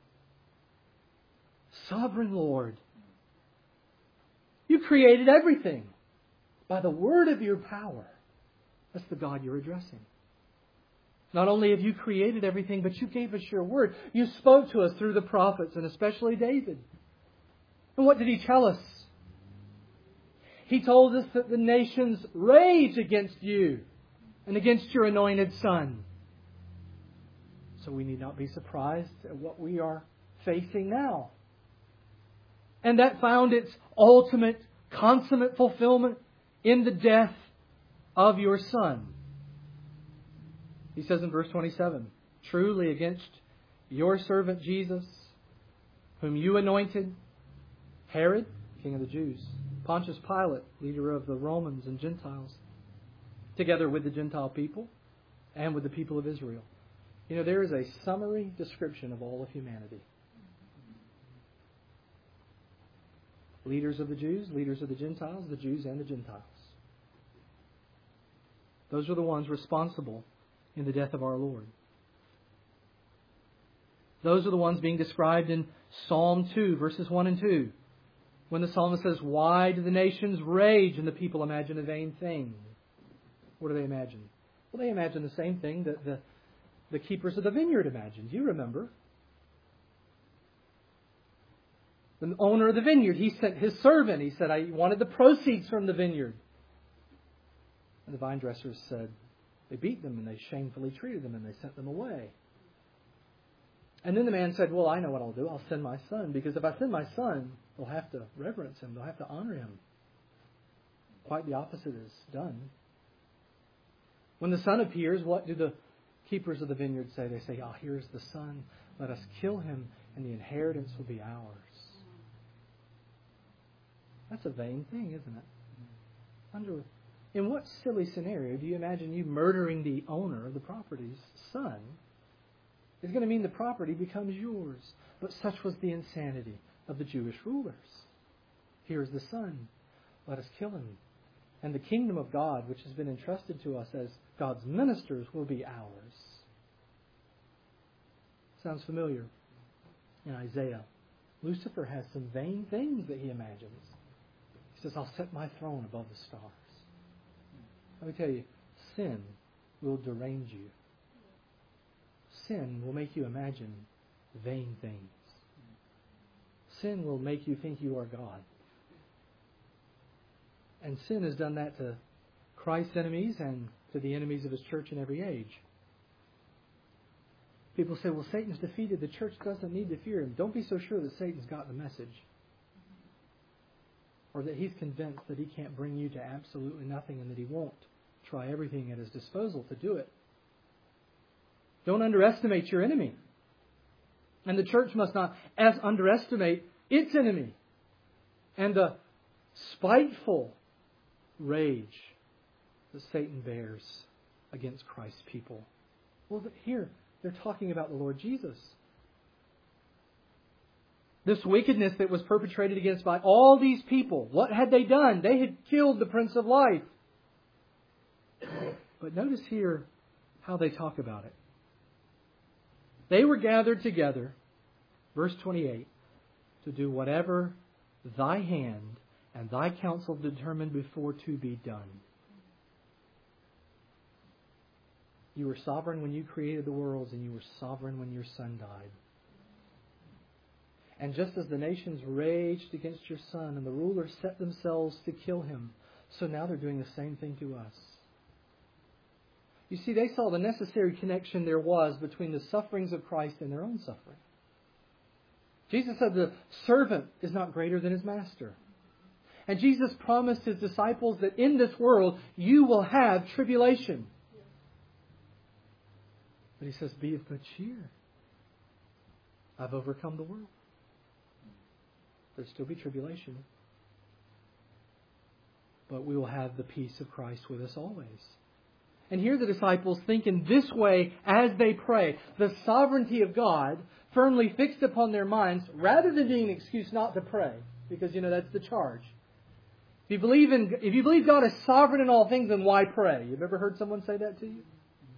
Sovereign Lord. You created everything by the word of your power. That's the God you're addressing. Not only have you created everything, but you gave us your word. You spoke to us through the prophets, and especially David. And what did he tell us? He told us that the nations rage against you and against your anointed Son. So we need not be surprised at what we are facing now. And that found its ultimate, consummate fulfillment in the death of your Son. He says in verse twenty-seven, Truly against your servant Jesus, whom you anointed, Herod, king of the Jews, Pontius Pilate, leader of the Romans and Gentiles, together with the Gentile people and with the people of Israel. You know, there is a summary description of all of humanity. Leaders of the Jews, leaders of the Gentiles, the Jews and the Gentiles. Those are the ones responsible in the death of our Lord. Those are the ones being described in Psalm two, verses one and two. When the psalmist says, "Why do the nations rage and the people imagine a vain thing?" What do they imagine? Well, they imagine the same thing that the, the keepers of the vineyard imagined. You remember. The owner of the vineyard, he sent his servant. He said, "I wanted the proceeds from the vineyard." And the vine dressers said, they beat them and they shamefully treated them and they sent them away. And then the man said, "Well, I know what I'll do. I'll send my son, because if I send my son, they'll have to reverence him. They'll have to honor him." Quite the opposite is done. When the son appears, what do the keepers of the vineyard say? They say, "Ah, oh, here's the son. Let us kill him, and the inheritance will be ours." That's a vain thing, isn't it? Under, in what silly scenario do you imagine you murdering the owner of the property's son? It's going to mean the property becomes yours. But such was the insanity of the Jewish rulers. Here is the son. Let us kill him. And the kingdom of God, which has been entrusted to us as God's ministers, will be ours. Sounds familiar. In Isaiah, Lucifer has some vain things that he imagines. He says, "I'll set my throne above the stars." Let me tell you, sin will derange you. Sin will make you imagine vain things. Sin will make you think you are God. And sin has done that to Christ's enemies and to the enemies of His church in every age. People say, "Well, Satan's defeated. The church doesn't need to fear him." Don't be so sure that Satan's got the message. Or that he's convinced that he can't bring you to absolutely nothing and that he won't try everything at his disposal to do it. Don't underestimate your enemy. And the church must not as underestimate its enemy and the spiteful rage that Satan bears against Christ's people. Well, here they're talking about the Lord Jesus. This wickedness that was perpetrated against by all these people, what had they done? They had killed the Prince of Life. But notice here how they talk about it. They were gathered together, verse twenty-eight, to do whatever thy hand and thy counsel determined before to be done. You were sovereign when you created the worlds, and you were sovereign when your Son died. And just as the nations raged against your Son and the rulers set themselves to kill him, so now they're doing the same thing to us. You see, they saw the necessary connection there was between the sufferings of Christ and their own suffering. Jesus said the servant is not greater than his master. And Jesus promised his disciples that in this world you will have tribulation. But he says, "Be of good cheer. I've overcome the world." There'll still be tribulation. But we will have the peace of Christ with us always. And here the disciples think in this way as they pray. The sovereignty of God firmly fixed upon their minds, rather than being an excuse not to pray. Because, you know, that's the charge. If you believe in, if you believe God is sovereign in all things, then why pray? You've ever heard someone say that to you?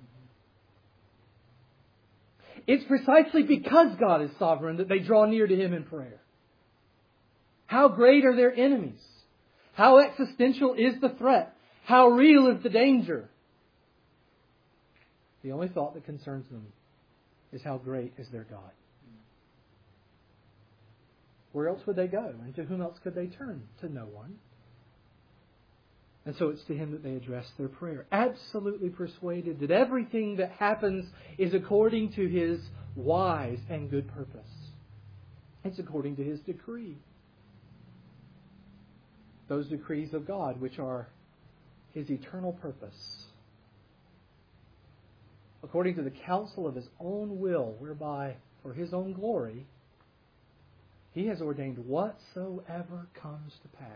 It's precisely because God is sovereign that they draw near to Him in prayer. How great are their enemies? How existential is the threat? How real is the danger? The only thought that concerns them is how great is their God. Where else would they go? And to whom else could they turn? To no one. And so it's to Him that they address their prayer. Absolutely persuaded that everything that happens is according to His wise and good purpose. It's according to His decree. Those decrees of God which are His eternal purpose. According to the counsel of His own will, whereby for His own glory He has ordained whatsoever comes to pass.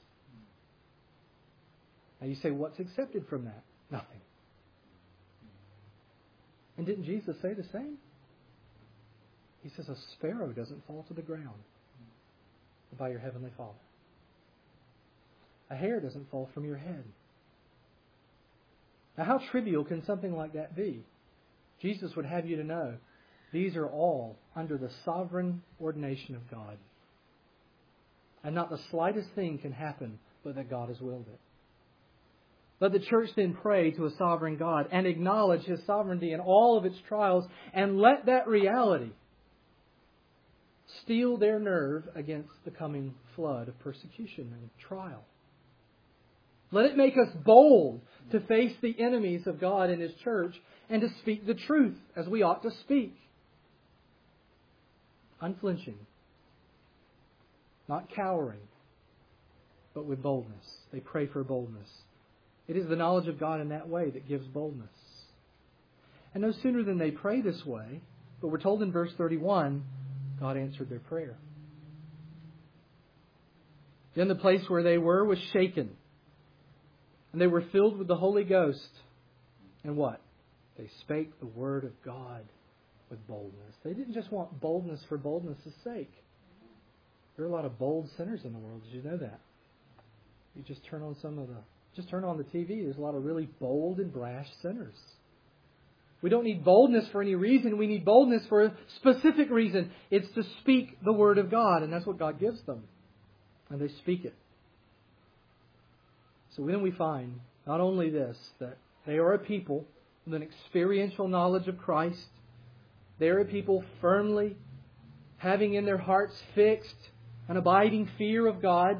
Now you say, what's accepted from that? Nothing. And didn't Jesus say the same? He says, a sparrow doesn't fall to the ground by your heavenly Father. A hair doesn't fall from your head. Now how trivial can something like that be? Jesus would have you to know These are all under the sovereign ordination of God. And not the slightest thing can happen but that God has willed it. Let the church then pray to a sovereign God and acknowledge His sovereignty in all of its trials, and let that reality steel their nerve against the coming flood of persecution and trial. Let it make us bold to face the enemies of God and His church and to speak the truth as we ought to speak. Unflinching. Not cowering, but with boldness. They pray for boldness. It is the knowledge of God in that way that gives boldness. And no sooner than they pray this way, but we're told in verse thirty-one, God answered their prayer. Then the place where they were was shaken, and they were filled with the Holy Ghost. And what? They spake the word of God with boldness. They didn't just want boldness for boldness' sake. There are a lot of bold sinners in the world. Did you know that? You just turn on some of the, just turn on the T V. There's a lot of really bold and brash sinners. We don't need boldness for any reason. We need boldness for a specific reason. It's to speak the Word of God, and that's what God gives them. And they speak it. So then we find not only this, that they are a people with an experiential knowledge of Christ. They are a people firmly having in their hearts fixed an abiding fear of God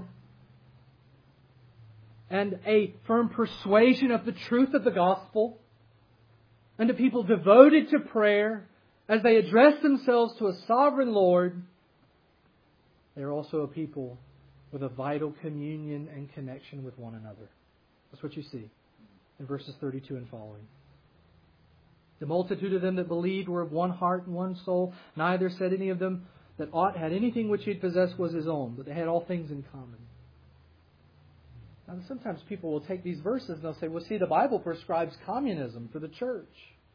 and a firm persuasion of the truth of the gospel, and a people devoted to prayer as they address themselves to a sovereign Lord. They are also a people with a vital communion and connection with one another. That's what you see in verses thirty-two and following. The multitude of them that believed were of one heart and one soul. Neither said any of them that aught had anything which he had possessed was his own, but they had all things in common. Now, sometimes people will take these verses and they'll say, well, see, the Bible prescribes communism for the church.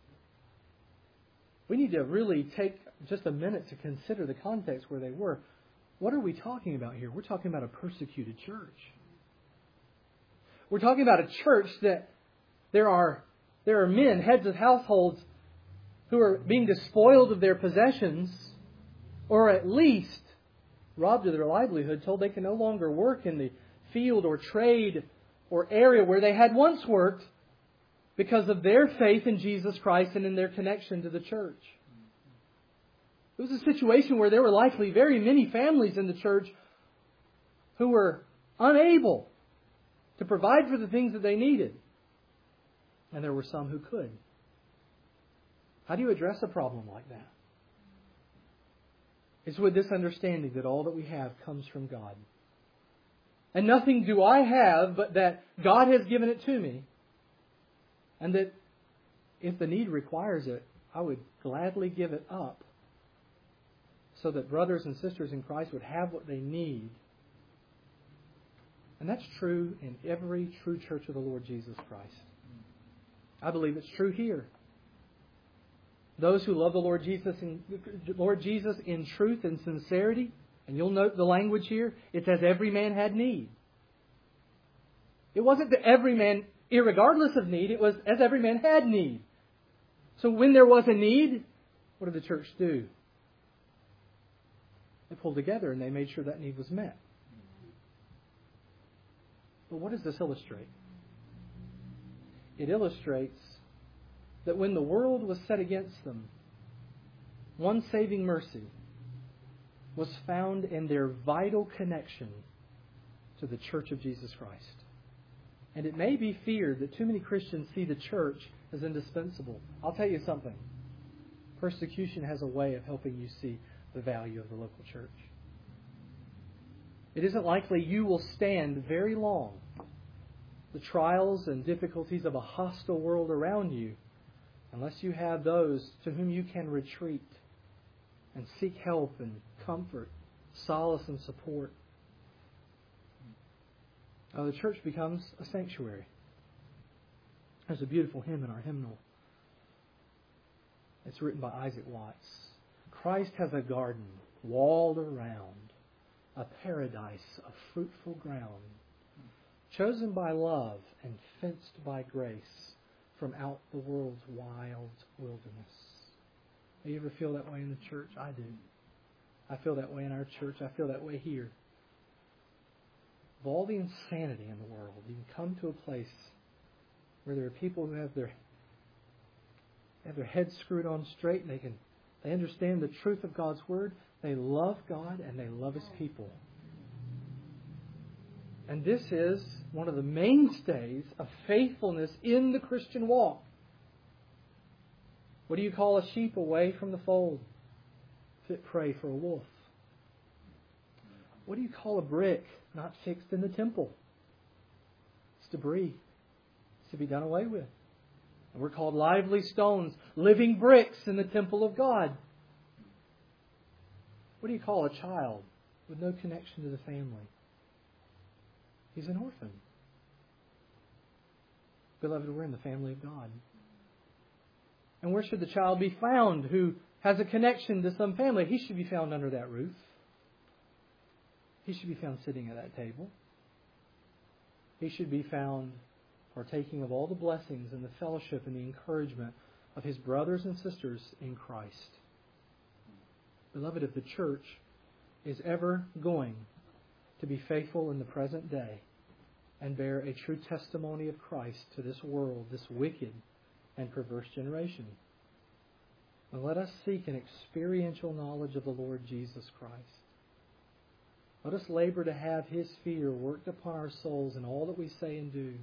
We need to really take just a minute to consider the context where they were. What are we talking about here? We're talking about a persecuted church. We're talking about a church that there are, there are men, heads of households, who are being despoiled of their possessions, or at least robbed of their livelihood, told they can no longer work in the field or trade or area where they had once worked because of their faith in Jesus Christ and in their connection to the church. It was a situation where there were likely very many families in the church who were unable to provide for the things that they needed. And there were some who could. How do you address a problem like that? It's with this understanding that all that we have comes from God. And nothing do I have but that God has given it to me. And that if the need requires it, I would gladly give it up so that brothers and sisters in Christ would have what they need. And that's true in every true church of the Lord Jesus Christ. I believe it's true here. Those who love the Lord Jesus in, Lord Jesus in truth and sincerity, and you'll note the language here, it's as every man had need. It wasn't that every man, irregardless of need, it was as every man had need. So when there was a need, what did the church do? They pulled together and they made sure that need was met. But what does this illustrate? It illustrates that when the world was set against them, one saving mercy was found in their vital connection to the church of Jesus Christ. And it may be feared that too many Christians see the church as indispensable. I'll tell you something. Persecution has a way of helping you see the value of the local church. It isn't likely you will stand very long the trials and difficulties of a hostile world around you unless you have those to whom you can retreat and seek help and comfort, solace and support. Uh, the church becomes a sanctuary. There's a beautiful hymn in our hymnal. It's written by Isaac Watts. Christ has a garden walled around, a paradise of fruitful ground, chosen by love and fenced by grace from out the world's wild wilderness. Do you ever feel that way in the church? I do. I feel that way in our church. I feel that way here. Of all the insanity in the world, you can come to a place where there are people who have their have their heads screwed on straight and they can they understand the truth of God's Word. They love God and they love His people. And this is one of the mainstays of faithfulness in the Christian walk. What do you call a sheep away from the fold? Fit prey for a wolf. What do you call a brick not fixed in the temple? It's debris. It's to be done away with. And we're called lively stones, living bricks in the temple of God. What do you call a child with no connection to the family? He's an orphan. Beloved, we're in the family of God. And where should the child be found who has a connection to some family? He should be found under that roof. He should be found sitting at that table. He should be found partaking of all the blessings and the fellowship and the encouragement of his brothers and sisters in Christ. Beloved, if the church is ever going to be faithful in the present day and bear a true testimony of Christ to this world, this wicked and perverse generation, then let us seek an experiential knowledge of the Lord Jesus Christ. Let us labor to have His fear worked upon our souls in all that we say and do.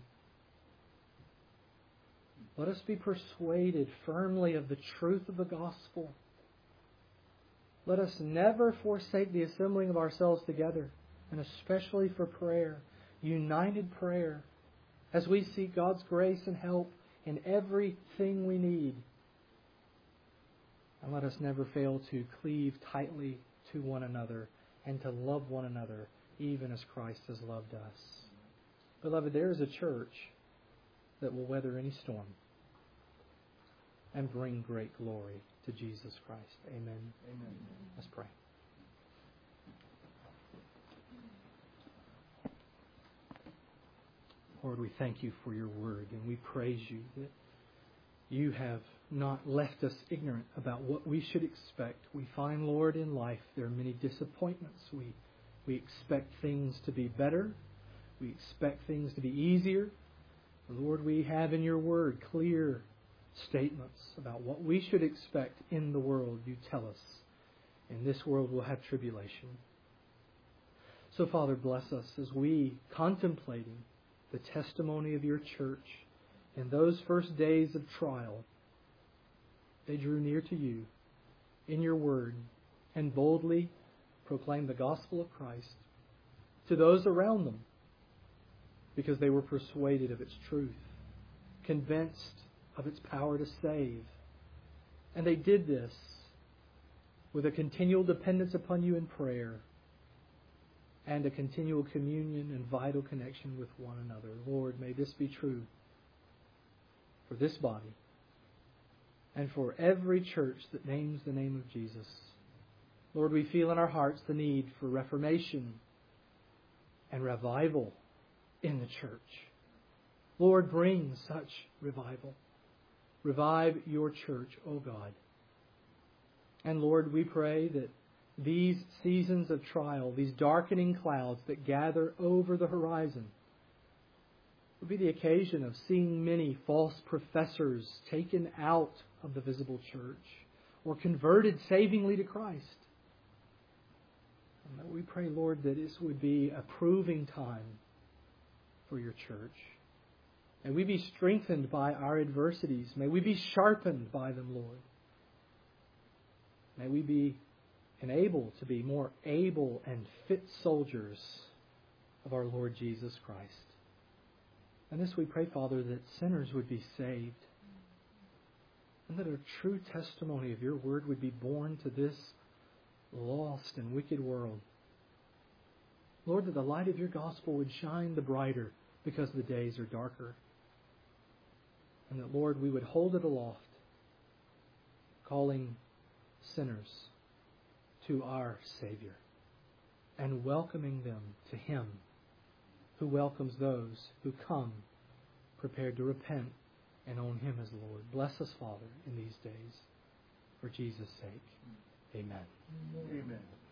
Let us be persuaded firmly of the truth of the gospel. Let us never forsake the assembling of ourselves together, and especially for prayer, united prayer, as we seek God's grace and help in everything we need. And let us never fail to cleave tightly to one another and to love one another, even as Christ has loved us. Beloved, there is a church that will weather any storm and bring great glory to Jesus Christ. Amen. Amen. Let's pray. Lord, we thank You for Your Word, and we praise You that You have not left us ignorant about what we should expect. We find, Lord, in life there are many disappointments. We, we expect things to be better. We expect things to be easier. Lord, we have in Your Word clear statements about what we should expect in the world. You tell us, in this world we'll have tribulation. So, Father, bless us as we contemplating the testimony of Your church in those first days of trial. They drew near to You in Your Word and boldly proclaimed the gospel of Christ to those around them because they were persuaded of its truth, convinced of its power to save. And they did this with a continual dependence upon You in prayer and a continual communion and vital connection with one another. Lord, may this be true for this body and for every church that names the name of Jesus. Lord, we feel in our hearts the need for reformation and revival in the church. Lord, bring such revival. Revive Your church, O God. And Lord, we pray that these seasons of trial, these darkening clouds that gather over the horizon, would be the occasion of seeing many false professors taken out of the visible church or converted savingly to Christ. And we pray, Lord, that this would be a proving time for Your church. May we be strengthened by our adversities. May we be sharpened by them, Lord. May we be enabled to be more able and fit soldiers of our Lord Jesus Christ. And this we pray, Father, that sinners would be saved and that a true testimony of Your Word would be borne to this lost and wicked world. Lord, that the light of Your gospel would shine the brighter because the days are darker. And that, Lord, we would hold it aloft, calling sinners to our Savior and welcoming them to Him who welcomes those who come prepared to repent and own Him as Lord. Bless us, Father, in these days. for Jesus' sake. Amen. Amen.